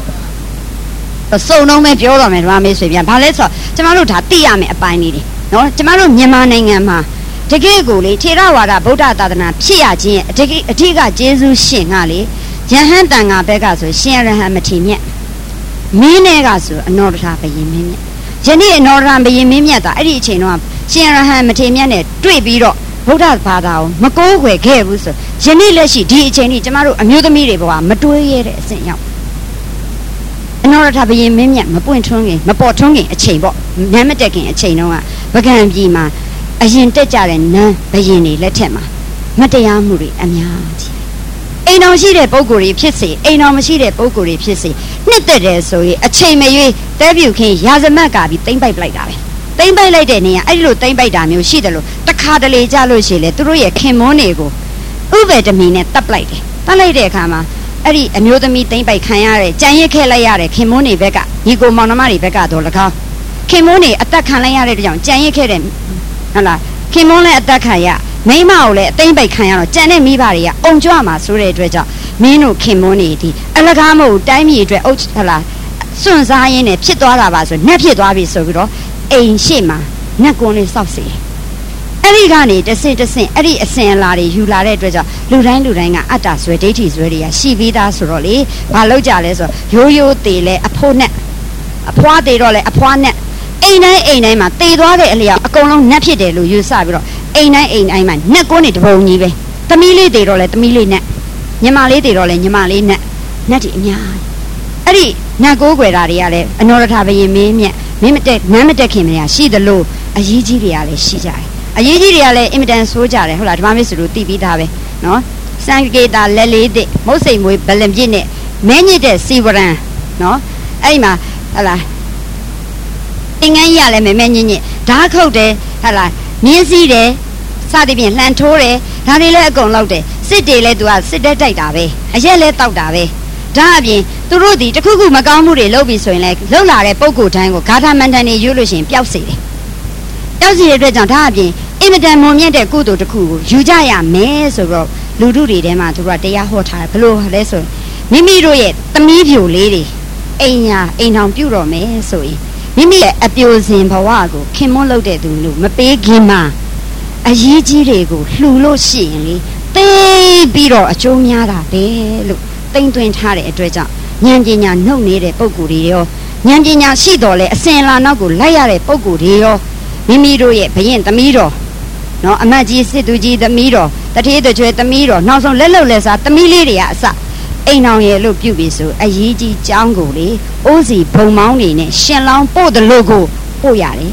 So no me Joram and Rami Sivia Palesso, Tamaruta, Tiame a piney. No, Tamaru Yamaning and Ma. Tegeguli, Tirawara, Buddha Dana, Chiaji, Tiga Jesu Shingali, Jahantanga Pegaso, Sierra Hamatimia. Minegasu, Norta Bayimia. Jenny and Noram Bayimia, Edichino, Sierra Hamatimia, Tribiro, Buddha Padao, Makowe, Kevus, Jenny Leshi, D. Jenny, Tamaru, Amudamiribo, Matui, Senior. In order to be in Mapuntungi, Mapotungi, a chamber, Namataking a chainoa, Bagam Yima, a Yintajaran, Bayini, Letema, Matea Muri, Amiati. Ain't no she de Boguri Pissy, ain't no she de Boguri Pissy, knitted so a chamber, debut king, Yazamaka, think by Blake. Think by Lady, I look think by Damu, Shidalo, the Cardale Jalushile, Turia, Kimonego, Uber the mean at the plate. The lady Kama. Ari, and you the meeting by Kayare, Janye Kelayare, Kimoni Vega, you go Monomari Vega Dolaka. Kimoni attack Kalayare, Janye Kedem. Hala, Kimone attack Kaya, Maymaule, Dane by Kayano, Jane Mibaria, Onjama, Sure Dredger, Minu Kimoni, Alagamo, Daimi Dre Ochala, Soon Zayan, Chitwara, Nepidwabi Sogro, Ain Shima, Nakoni Saucy. Gani, the Saint, Eddie Saint Lari, you Lare Dredger, Luranga, Atas, where dates ready, she vida suroli, Palojales, Yo Tele, a ponet, a poa de role, a poinet, Aina, they do Elia, a colon nappy de Lu, you sabro, Aina, man, Nakoni to Bonive, Tamili de role, Tamili net, Yamali de role, Yamali net, Netty, Eddie, Nago Guerariale, an order to have a mimia, Namatek, she the low, a Yigiale, she died. A Yigiale imitant soldier, who had Mamis Ruti Dave, no? Sangata Lely, mostly with Belemgine, many days, Sivaran, no? Aima, Hala. Ingayale, many, dark hole day, Hala, Nancy day, Sadibian Lantore, Tanila Gonlode, sit day led to us, sit that day, Dave, a yellow out Dave. Davi, the Rudi, the Kuku Magamuri, Lobi so like Lola, Poco Tango, Kata Mantani, Yulushin, Piausi. Yasi Rejan Tabi, imitant Momiente Kudo to Ku, Jujaya, Meso, Luduri, Dema to Ratea Hota, Palo, Leso, Mimi Royet, the Mivu lady, Aina, Ainam Puro, Mesoi, Mimi abusing Pawago, Kimolo de Dulu, Mapegima, a Yiji Rego, Lulo Shili, they biro a Jomiada, they look, think to entirely a dredger, Nyanjina no need a Pogurio, Nyanjina Sidole, a Saint Lanago, Layare Pogurio. Mimiro yet, Payen the Miro. No, a magi situji the Miro, that he the jet the Miro, not so little less at the Miliria, sa. Ain't on ye look pubiso, a Yiji Jangoli, Ozi, Pomouni, Shenlong, Po the logo, Poyari.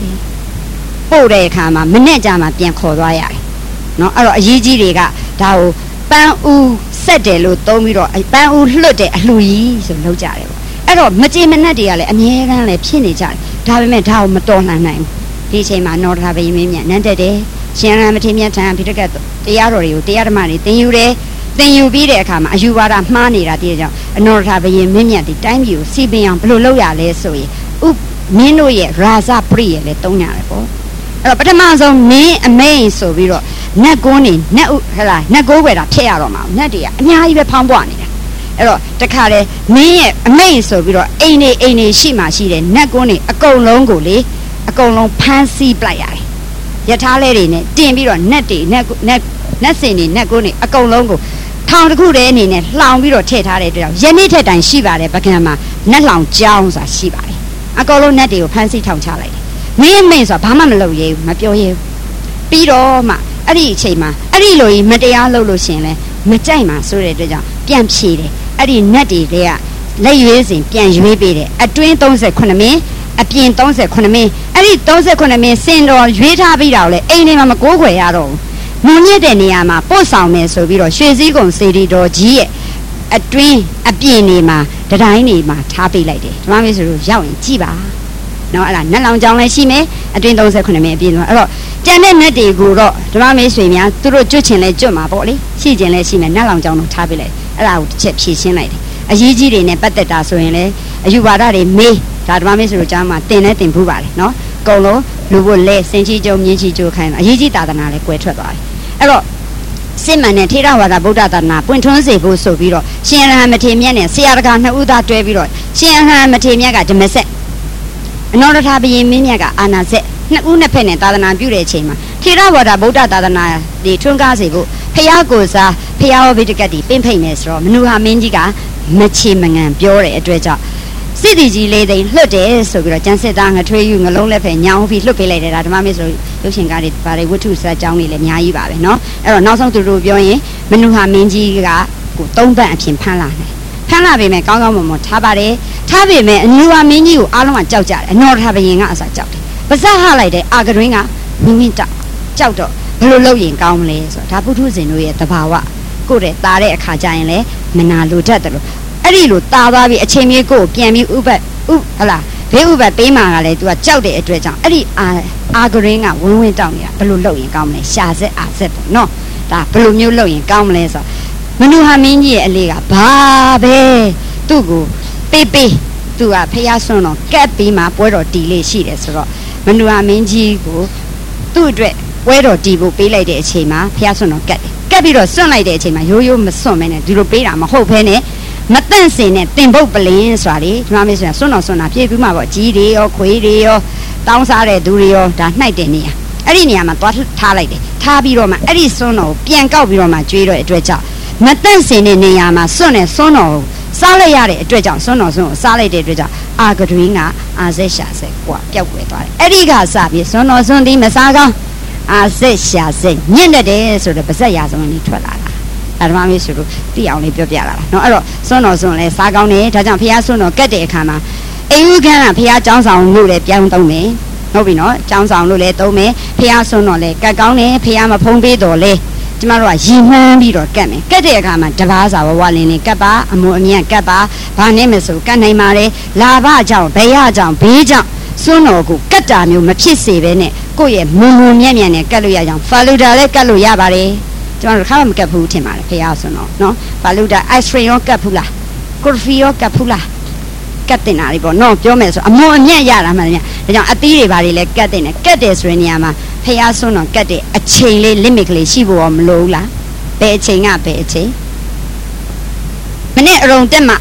Pore Kama, Menejama, Pian Kodoya. No, a Yiji Riga, Tao, Ban U, Setelo, Tomiro, a Ban U Lute, Louis, so no jare. Ero, Majimanadiale, and Yeran, a Pinija, Tavimet Tao Madonna name. He say my not have a mimian, Nante, Sierra Matimia time, Peter Gat, the Yarori, the Armani, then you be there come, as you are a money at the and not have a mimian, the time you see me on Blue Loya, Lesoi, Oop, Minoye, Raza Pri, le Tonaripo. But a man's on me and May, so we wrote, Nagoni, Nago with a tearoma, Nadia, Nya Pambani. The Kare, me and May, so we wrote, Aine, Shima, she then, Nagoni, a go longoli. A go long pansy playa. Yatale in it, Dimbiro, Netty, Nassini, Nagoni, a go longo. Town the good in it, long biro tetare, Yenita and Shiva, Bakama, Nalang Jones are Shiva. A go long netty or pansy town chale. Me and Mays of Pamalo, ye, Mapio, Biro, ma, Adi Chema, Adi Loi, Medea Lolo Shene, Majama, Sure, Piam Chile, Adi Netty there, lay using Pian Jubi, a twin tones economy. အပြင်39မင်းအဲ့ဒီ39မင်းစင်တော်ရွေးထားပြီးတော့လေအိမ်ထဲမှာမကိုးခွေရတော့ဘူးမြင့်မြင့်တဲ့နေရာမှာပို့ဆောင်မယ်ဆိုပြီးတော့ရွှေစည်းကုံစေတီတော်ကြီးရဲ့အတွင်းအပြင်နေမှာတတိုင်းနေမှာထားပေးလိုက်တယ်ဓမ္မမေဆိုလို့ရောက်ရင်ကြည့်ပါနော်အဲ့ဒါနတ်လောင်ကြောင်လည်းရှိမယ်အတွင်း39မင်းအပြင်ဆိုအဲ့တော့ကျန်တဲ့နတ်တွေကိုတော့ဓမ္မမေဆွေများသူတို့ကျွတ်ချင်လဲကျွတ်မှာပေါ့လေရှိချင်လဲရှိမယ်နတ်လောင်ကြောင်တော့ထားပေးလိုက်အဲ့ဒါကိုတစ်ချက်ဖြည့်ရှင်းလိုက်တယ်အရေးကြီးတွေနဲ့ပတ်သက်တာဆိုရင်လေအယူဝါဒတွေမေးဒါဓမ္မမေဆိုလို့ကြားမှာတင်လဲတင်ဖူးပါတယ်နော်အကုန်လုံးလူဖို့လဲစင်ချီကျုံမြင်းချီကျိုးခိုင်းတာအရေးကြီးသာသနာလဲကွဲထွက်သွားတယ်အဲ့တော့စစ်မှန်တဲ့ထေရဝါဒဗုဒ္ဓသာသနာပွင့်ထွန်းစေဖို့ဆိုပြီးတော့ရှင်ရဟန်းမထေရမြတ်နဲ့ဆရာတကာနှစ်ဦးသားတွဲပြီးတော့ရှင်ရဟန်းမထေရမြတ်ကဓမ္မစက်အနောရထဘယင်းမင်းမြတ်ကအာနာစက်နှစ်ဦးနှစ်ဖက်နဲ့သာသနာပြုတဲ့အချိန်မှာထေရဝါဒဗုဒ္ဓသာသနာတွေထွန်းကားစေဖို့ဖျားကိုစားဖျားဝိတကတ်တီပင့်ဖိတ်မယ်ဆိုတော့မနုဟာမင်းကြီးကမချေမငံပြောတဲ့အတွက်ကြောင့်စစ်တီကြီးလေးသိန်းလွတ်တယ်ဆိုပြီးတော့ကျန်းစစ်သားငထွေးယူငလုံးလက်ဖက်ညောင်းပြီးလွတ်ပေးလိုက်တယ်ဒါဓမ္မမေဆိုရုပ်ရှင်ကားတွေဗာတွေဝတ္ထုစကြောင်းတွေလည်းအများကြီးပါပဲเนาะအဲ့တော့နောက်ဆုံးသူတို့ပြောရင်မနုဟာမင်းကြီးကကို3ပတ်အဖြစ်ဖမ်းလာတယ်ဖမ်းလာပေမဲ့ကောင်းကောင်းမွန်မွန်ထားပါတယ်ထားပေမဲ့အနုဟာမင်းကြီးကိုအားလုံးကကြောက်ကြတယ်အနော်ထားဘယင်ကအစားကြောက်တယ်ပါဇက်ဟလိုက်တဲ့အာကတွင်းကဝင်းဝင်းတောက်ကြောက်တော့ဘယ်လိုလုပ်ရင်ကောင်းမလဲဆိုတော့ဒါပုထုဇဉ်တို့ရဲ့သဘာဝကိုယ့်တဲ့တာတဲ့အခါကျရင်လည်းမနာလိုတတ်တယ်လို့အဲ့ဒီလိုတာသွားပြီးအချိန်မြေကိုပြန်ပြီးဥပတ်ဟလာဘေးဥပတ်ပေးမှာကလည်း तू ကကြောက်တဲ့အတွက်ကြောင့်အဲ့ဒီအာဂရင်းကဝင်းဝင်းတောက်နေတာဘယ်လိုလုပ်ရင်ကောင်းမလဲရှာဆက်အာဆက်ပေါ့နော်ဒါဘယ်လိုမျိုးလုပ်ရင်ကောင်းမလဲဆိုတော့မနုဟာမင်းကြီးရဲ့အလေးကဘာပဲသူ့ကိုပေးသူကဖျားဆွန်းတော့ကတ်ပြီးမှပွဲတော်တီလေးရှိတယ်ဆိုတော့မနုဟာမင်းကြီးကိုသူ့အတွက်ပွဲတော်တီဖို့ပေးလိုက်တဲ့အချိန်မှာဖျားဆွန်းတော့ကတ်ပြီးတော့ဆွန့်လိုက်တဲ့အချိန်မှာရိုးရိုးမဆွန့်မဲနဲ့ဒီလိုပေးတာမဟုတ်ဘဲနဲ့မတန့်စင်နဲ့တင်ပုတ်ပလင်းဆိုတာလေဒီမှာမေးဆိုရင်ဆွန့်တော်ဆွန့်တာပြေးပြီးမှပေါ့ကြီးတွေရောခွေးတွေရောတောင်းစားတဲ့သူတွေရောဒါနှိုက်တဲ့နေရာအဲ့ဒီနေရာမှာသွားထားလိုက်တယ်ထားပြီးတော့မှအဲ့ဒီဆွန့်တော်ကိုပြန်ကောက်ပြီးတော့မှကျွေးတော့အတွက်ကြောင့်မတန့်စင်တဲ့နေရာမှာဆွန့်နဲ့ဆွန့်တော်ကိုစားလိုက်ရတဲ့အတွက်ကြောင့်ဆွန့်တော်ဆွန့်ကိုစားလိုက်တဲ့အတွက်ကြောင့်အာကတွင်းကအာဆက်ရှာဆက်ကွာပျောက်ကွယ်သွားတယ်အဲ့ဒီကစပြီးဆွန့်တော်ဆွန့်သည်မစားကောင်းအာဆက်ရှာဆက်ညှင့်တဲ့ဆိုတော့ပါဇက်ရာဆုံးလေးထွက်လာတာဓမ္မမေဆိုလို့သိအောင်လေးပြောပြလာတာเนาะအဲ့တော့ဆွန်းတော်ဆွန်းလဲစားကောင်းတယ်ဒါကြောင့်ဖះဆွန်းတော်ကတ်တဲ့အခါမှာအိမ်ဦးခန်းကဖះကျောင်းဆောင်လို့လည်းပြောင်းသုံးမယ်ဟုတ်ပြီเนาะကျောင်းဆောင်လို့လည်းသုံးမယ်ဖះဆွန်းတော်လည်းကတ်ကောင်းတယ်ဖះမဖုံးပေးတော်လဲကျမတို့ကရီမှန်းပြီးတော့ကတ်မယ်ကတ်တဲ့အခါမှာတဘာစာဝဝလင်းလေးကတ်ပါအမွန်အမြတ်ကတ်ပါဘာနဲ့မဆိုကတ်နိုင်ပါလေလာဘကြောင့်ဘယကြောင့်ဘေးကြောင့်ဆွန်းတော်ကိုကတ်တာမျိုးမဖြစ်စေဘဲနဲ့ကိုယ့်ရဲ့မွန်မွန်မြတ်မြတ်နဲ့ကတ်လို့ရအောင်ဖာလူတာလည်းကတ်လို့ရပါတယ်ကျွန်တော်တို့ခါမှမကတ်ဘူးထင်ပါတယ်ဖះဆွန်းတော်နော်ဖာလူတာ ice cream ရောကတ်ဘူးလားကော်ဖီရောကတ်ဘူးလားကတ်တင်တာလေးပေါ့နော်ပြောမယ်ဆိုအမွန်အမြတ်ရတာမှလည်းဒါကြောင့်အသီးတွေဘာတွေလဲကတ်တင်တယ်ကတ်တယ်ဆိုတဲ့နေရာမှာဖះဆွန်းတော်ကတ်တဲ့အချိန်လေး limit ကလေးရှိဖို့ရောမလိုဘူးလားဘယ်အချိန်ကဘယ်အချိန်မနေ့အရုံတက်မှ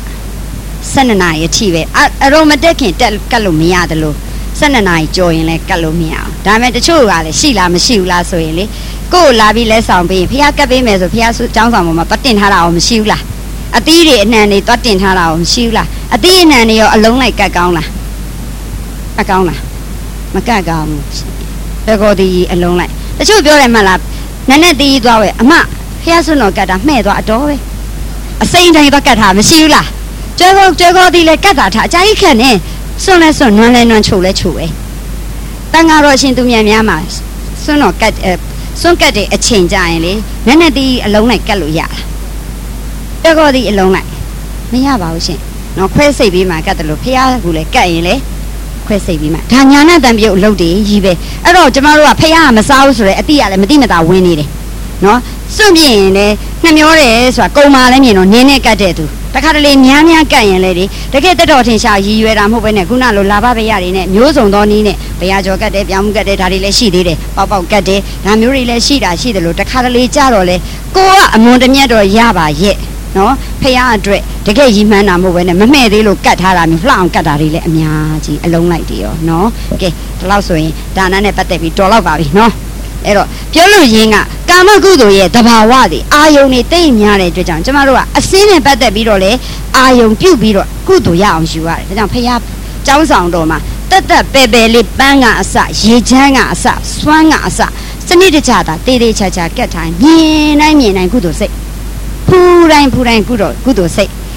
12နာရီအထိပဲအရုံမတက်ခင်တက်ကတ်လို့မရတယ်လို့12နာရီကြော်ရင်လည်းကတ်လို့မရအောင်ဒါပေမဲ့တချို့ကလည်းရှိလားမရှိဘူးလားဆိုရင်လေကိုယ်လာပြီးလဲဆောင်ပြီးဖះကတ်ပေးမယ်ဆိုဖះကျောင်းဆောင်ပေါ်မှာပတ်တင်ထားတာအောင်မရှိဘူးလားအသီးတွေအနှံတွေတွတ်တင်ထားတာအောင်မရှိဘူးလားအသီးအနှံတွေရောအလုံးလိုက်ကတ်ကောင်းလားအကောင်းလားမကတ်ကောင်းဘူးဘယ်ကောဒီအလုံးလိုက်တချို့ပြောတယ်မှလားနက်နက်တီးသွားပဲအမဖះဆွန်းတော်ကတ်တာမှဲ့သွားအတော်ပဲအစိမ့်တိုင်းသွားကတ်တာမရှိဘူးလားကျွဲကောဒီလဲကတ်တာထားအကြိုက်ခက်နေဆွန်းလဲဆွန်းနွမ်းလဲနွမ်းချိုလဲချိုပဲတန်ဃာတော်ရှင်သူမြန်များမှာဆွန်းတော်ကတ်စွန့်ကတ်တဲ့အချိန်ကြရင်လေနက်နက်တီးအလုံးလိုက်ကတ်လို့ရတာကောဒီအလုံးလိုက်မရပါဘူးရှင်နော်ခွဲစိတ်ပြီးမှကတ်တယ်လို့ဖះကလည်းကတ်ရင်လေခွဲစိတ်ပြီးမှဒါညာနဲ့တန်ပြုတ်အလုပ်တွေကြီးပဲအဲ့တော့ကျမတို့ကဖះကမစားဘူးဆိုတော့အတိကလည်းမတိမတာဝင်နေတယ်နော်စွန့်ပြင်းရင်လည်းနှမျောတယ်ဆိုတာကုံမာလည်းမြင်တော့နင်းနဲ့ကတ်တဲ့သူတခါတလေများကတ်ရင်လေဒီတကယ်တက်တော်ထင်ရှားရည်ရွယ်တာမဟုတ်ဘဲနဲ့ခုနလိုလာဘဘရတွေနဲ့မျိုးစုံသောနည်းနဲ့ဘရာကျော်ကတ်တယ်ပြောင်းမှုကတ်တယ်ဒါတွေလည်းရှိသေးတယ်ပေါက်ကတ်တယ်ဒါမျိုးတွေလည်းရှိတာရှိတယ်လို့တခါတလေကြတော့လေကိုကအမွန်တမြတ်တော့ရပါရဲ့နော်ဖះအတွက်တကယ်ရည်မှန်းတာမဟုတ်ဘဲနဲ့မမှဲ့သေးလို့ကတ်ထားတာမျိုးလှအောင်ကတ်တာတွေလည်းအများကြီးအလုံးလိုက်တယ်ရောနော်ကဲဒီလောက်ဆိုရင်ဒါနနဲ့ပတ်သက်ပြီးတော်တော့ပါပြီနော်အဲ့တော့ပြောလို့ရင်းကကာမကုသိုလ်ရဲ့တဘာဝတွေအာယုန်တွေတိတ်များတဲ့အတွက်ကြောင့်ကျမတို့ကအစင်းနဲ့ပတ်သက်ပြီးတော့လေအာယုန်ပြုတ်ပြီးတော့ကုသိုလ်ရအောင်ယူရတယ်ဒါကြောင့်ဖះကျောင်းဆောင်တော်မှာတက်ပဲလေးပန်းကအစရေချမ်းကအစစွမ်းကအစစနစ်တကျတာတေးချာကတ်ထားမြင်တိုင်းကုသိုလ်စိတ်ဖူးတိုင်းကုသိုလ်စိတ်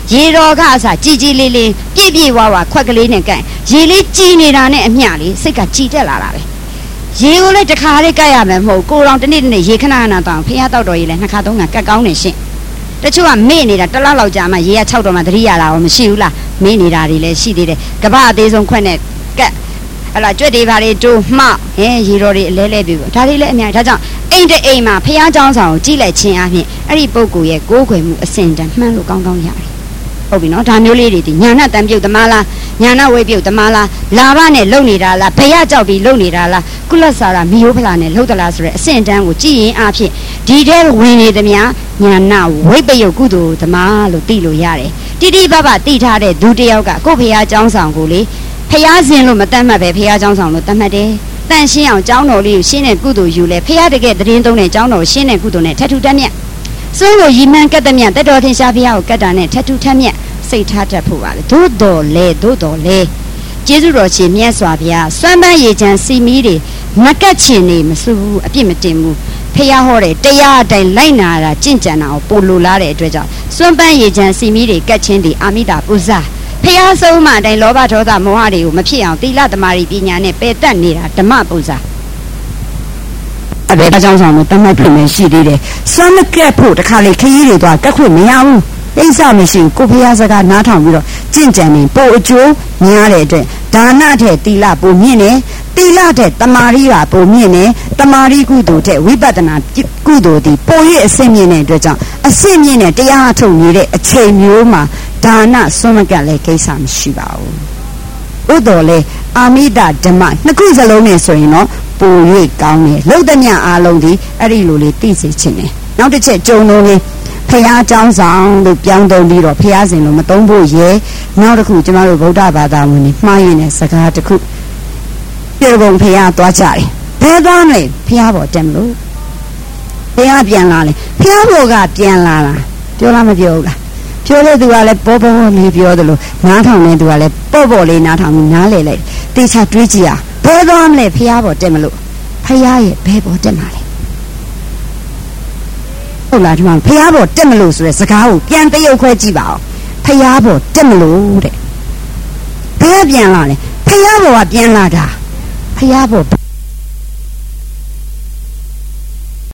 ရေတော်ကအစကြည်ကြည်လေးလေးပြည့်ပြည့်ဝဝခွက်ကလေးနဲ့ကဲရေလေးကြည်နေတာနဲ့အမျှလေးစိတ်ကကြည်တက်လာတာပဲရေကိုလည်းတစ်ခါလေးကတ်ရမယ်မဟုတ်ကိုတော်တနေ့ရေခဏခဏတောင်းဖះတောက်တော်ရေလည်း2ခါ3ခါကတ်ကောင်းနေရှင့်တချို့ကမေ့နေတာတစ်လောက်လောက်ကြာမှရေက6တော်မှသတိရတာရောမရှိဘူးလားမေ့နေတာတွေလည်းရှိသေးတယ်ကပ္ပအသေးဆုံးခွက်နဲ့ကတ်အဲ့လားကြွက်တွေပါလေတိုးမှောက်ရေတော်တွေအလဲလဲပြီပေါ့ဒါတွေလည်းအများကြီးဒါကြောင့်အိမ်တဲ့အိမ်မှာဖះเจ้าဆောင်ကိုကြည့်လိုက်ခြင်းအပြင်အဲ့ဒီပုဂ္ဂိုလ်ရဲ့ကိုးကွယ်မှုအစဉ်တန်မှန်းလို့ကောင်းကောင်းရတယ်ဟုတ်ပြီနော်ဒါမျိုးလေးတွေဒီညာဏတန်ပြုတ်သမားလားညာဏဝိပြုတ်သမားလားလာဘနဲ့လုံနေတာလားဘယကြောက်ပြီးလုံနေတာလားကုလဆာရမီယိုဖလာနဲ့လှုပ်သလားဆိုရဲအစင်တန်းကိုကြည်ရင်အဖြစ်ဒီထဲဝင်နေသမျှညာဏဝိပယုတ်ကုသိုလ်သမားလို့သိလို့ရတယ်တိတိပပသိထားတဲ့ဒုတယောက်ကကိုယ့်ဖះเจ้าဆောင်ကိုလေဖះစဉ်လို့မတတ်မှတ်ပဲဖះเจ้าဆောင်လို့တတ်မှတ်တယ်တန်ရှင်းအောင်เจ้าတော်လေးကိုရှင်းတဲ့ကုသိုလ်ယူလဲဖះတကယ်တရင်သုံးတဲ့เจ้าတော်ရှင်းတဲ့ကုသိုလ်နဲ့ထထူတက်မြတ်စွန့်လို့ရီမှန်ကတ်တဲ့မြတ်တတော်ထင်ရှားဖះကိုကတ်တာနဲ့ထထူထက်မြတ်စိတ်ထားတတ်ဖို့ပါလေသို့တော်လေကျေးဇူးတော်ရှင်မြတ်စွာဘုရားစွမ်းပန်းရေချမ်းစီမီတွေမကတ်ချင်နေမစိုးဘူးအပြစ်မတင်ဘူးဖះဟောတယ်တရားအတိုင်းလိုက်နာတာကြင့်ကြံတာကိုပို့လိုလားတဲ့အတွက်ကြောင့်စွမ်းပန်းရေချမ်းစီမီတွေကတ်ချင်းဒီအာမိတာပူဇာဖះဆုံးမအတိုင်းလောဘဒေါသမောဟတွေကိုမဖြစ်အောင်သီလသမာဓိပညာနဲ့ပယ်တတ်နေတာဓမ္မပူဇာအဘယ်အကြောင်းဆောင်လို့တတ်မှတ်ပြင်ရှိသေးတယ်စွမ်းမကတ်ဖို့တခါလေခရီးတွေတော့ကတ်ခွင့်မရဘူးအိဆာမရှိကိုဖះစကားနားထောင်ပြီးတော့ကြင့်ကြံနေပို့အကျိုးများတဲ့အတွက်ဒါနတဲ့သီလပိုမြင့်နေသီလတဲ့တမာရီပါပိုမြင့်နေတမာရီကုသိုလ်တဲ့ဝိပဿနာကုသိုလ်ဒီပိုရအစစ်မြင့်တဲ့အတွက်ကြောင့်အစစ်မြင့်တဲ့တရားထုတ်နေတဲ့အချိန်မျိုးမှာဒါနစွန့်မကတ်လည်းကိစ္စမရှိပါဘူးဥဒ္တော်လေအာမိတဓမ္မနှစ်ခုစလုံးနဲ့ဆိုရင်တော့ပို၍ကောင်းတယ်လုံသမျှအားလုံးဒီအဲ့ဒီလိုလေးသိစေချင်တယ်နောက်တစ်ချက်ကြုံလို့လေဖះเจ้าဆောင်လို့ပြောင်းသုံးပြီးတော့ဖះစဉ်လို့မသုံးဖို့ရဲနောက်တစ်ခုကျမတို့ဗုဒ္ဓဘာသာဝင်တွေမှားရင်တဲ့စကားတစ်ခုပြေပုံဖះသွားကြတယ်ဘယ်သွားမလဲဖះပေါ်တက်မလို့ဖះပြန်လာလေဖះပေါ်ကပြန်လာလားပြောလားမပြောဘူးလားပြောတဲ့သူကလည်းပေါ်ပေါ်လေးပြောတယ်လို့နားထောင်တဲ့သူကလည်းပေါ့ပေါ့လေးနားထောင်ပြီးနားလေလိုက်တေချာတွေးကြည့်ရဘယ်သွားမလဲဖះပေါ်တက်မလို့ဖះရဲ့ဘယ်ပေါ်တက်မှာလဲဟုတ်လားဒီမှာဖះပေါ်တက်မလို့ဆိုတဲ့စကားကိုပြန်တရုပ်ခွဲကြည့်ပါဦးဖះပေါ်တက်မလို့တဲ့ဘယ်ပြန်လာလဲဖះပေါ်ကပြန်လာတာဖះပေါ်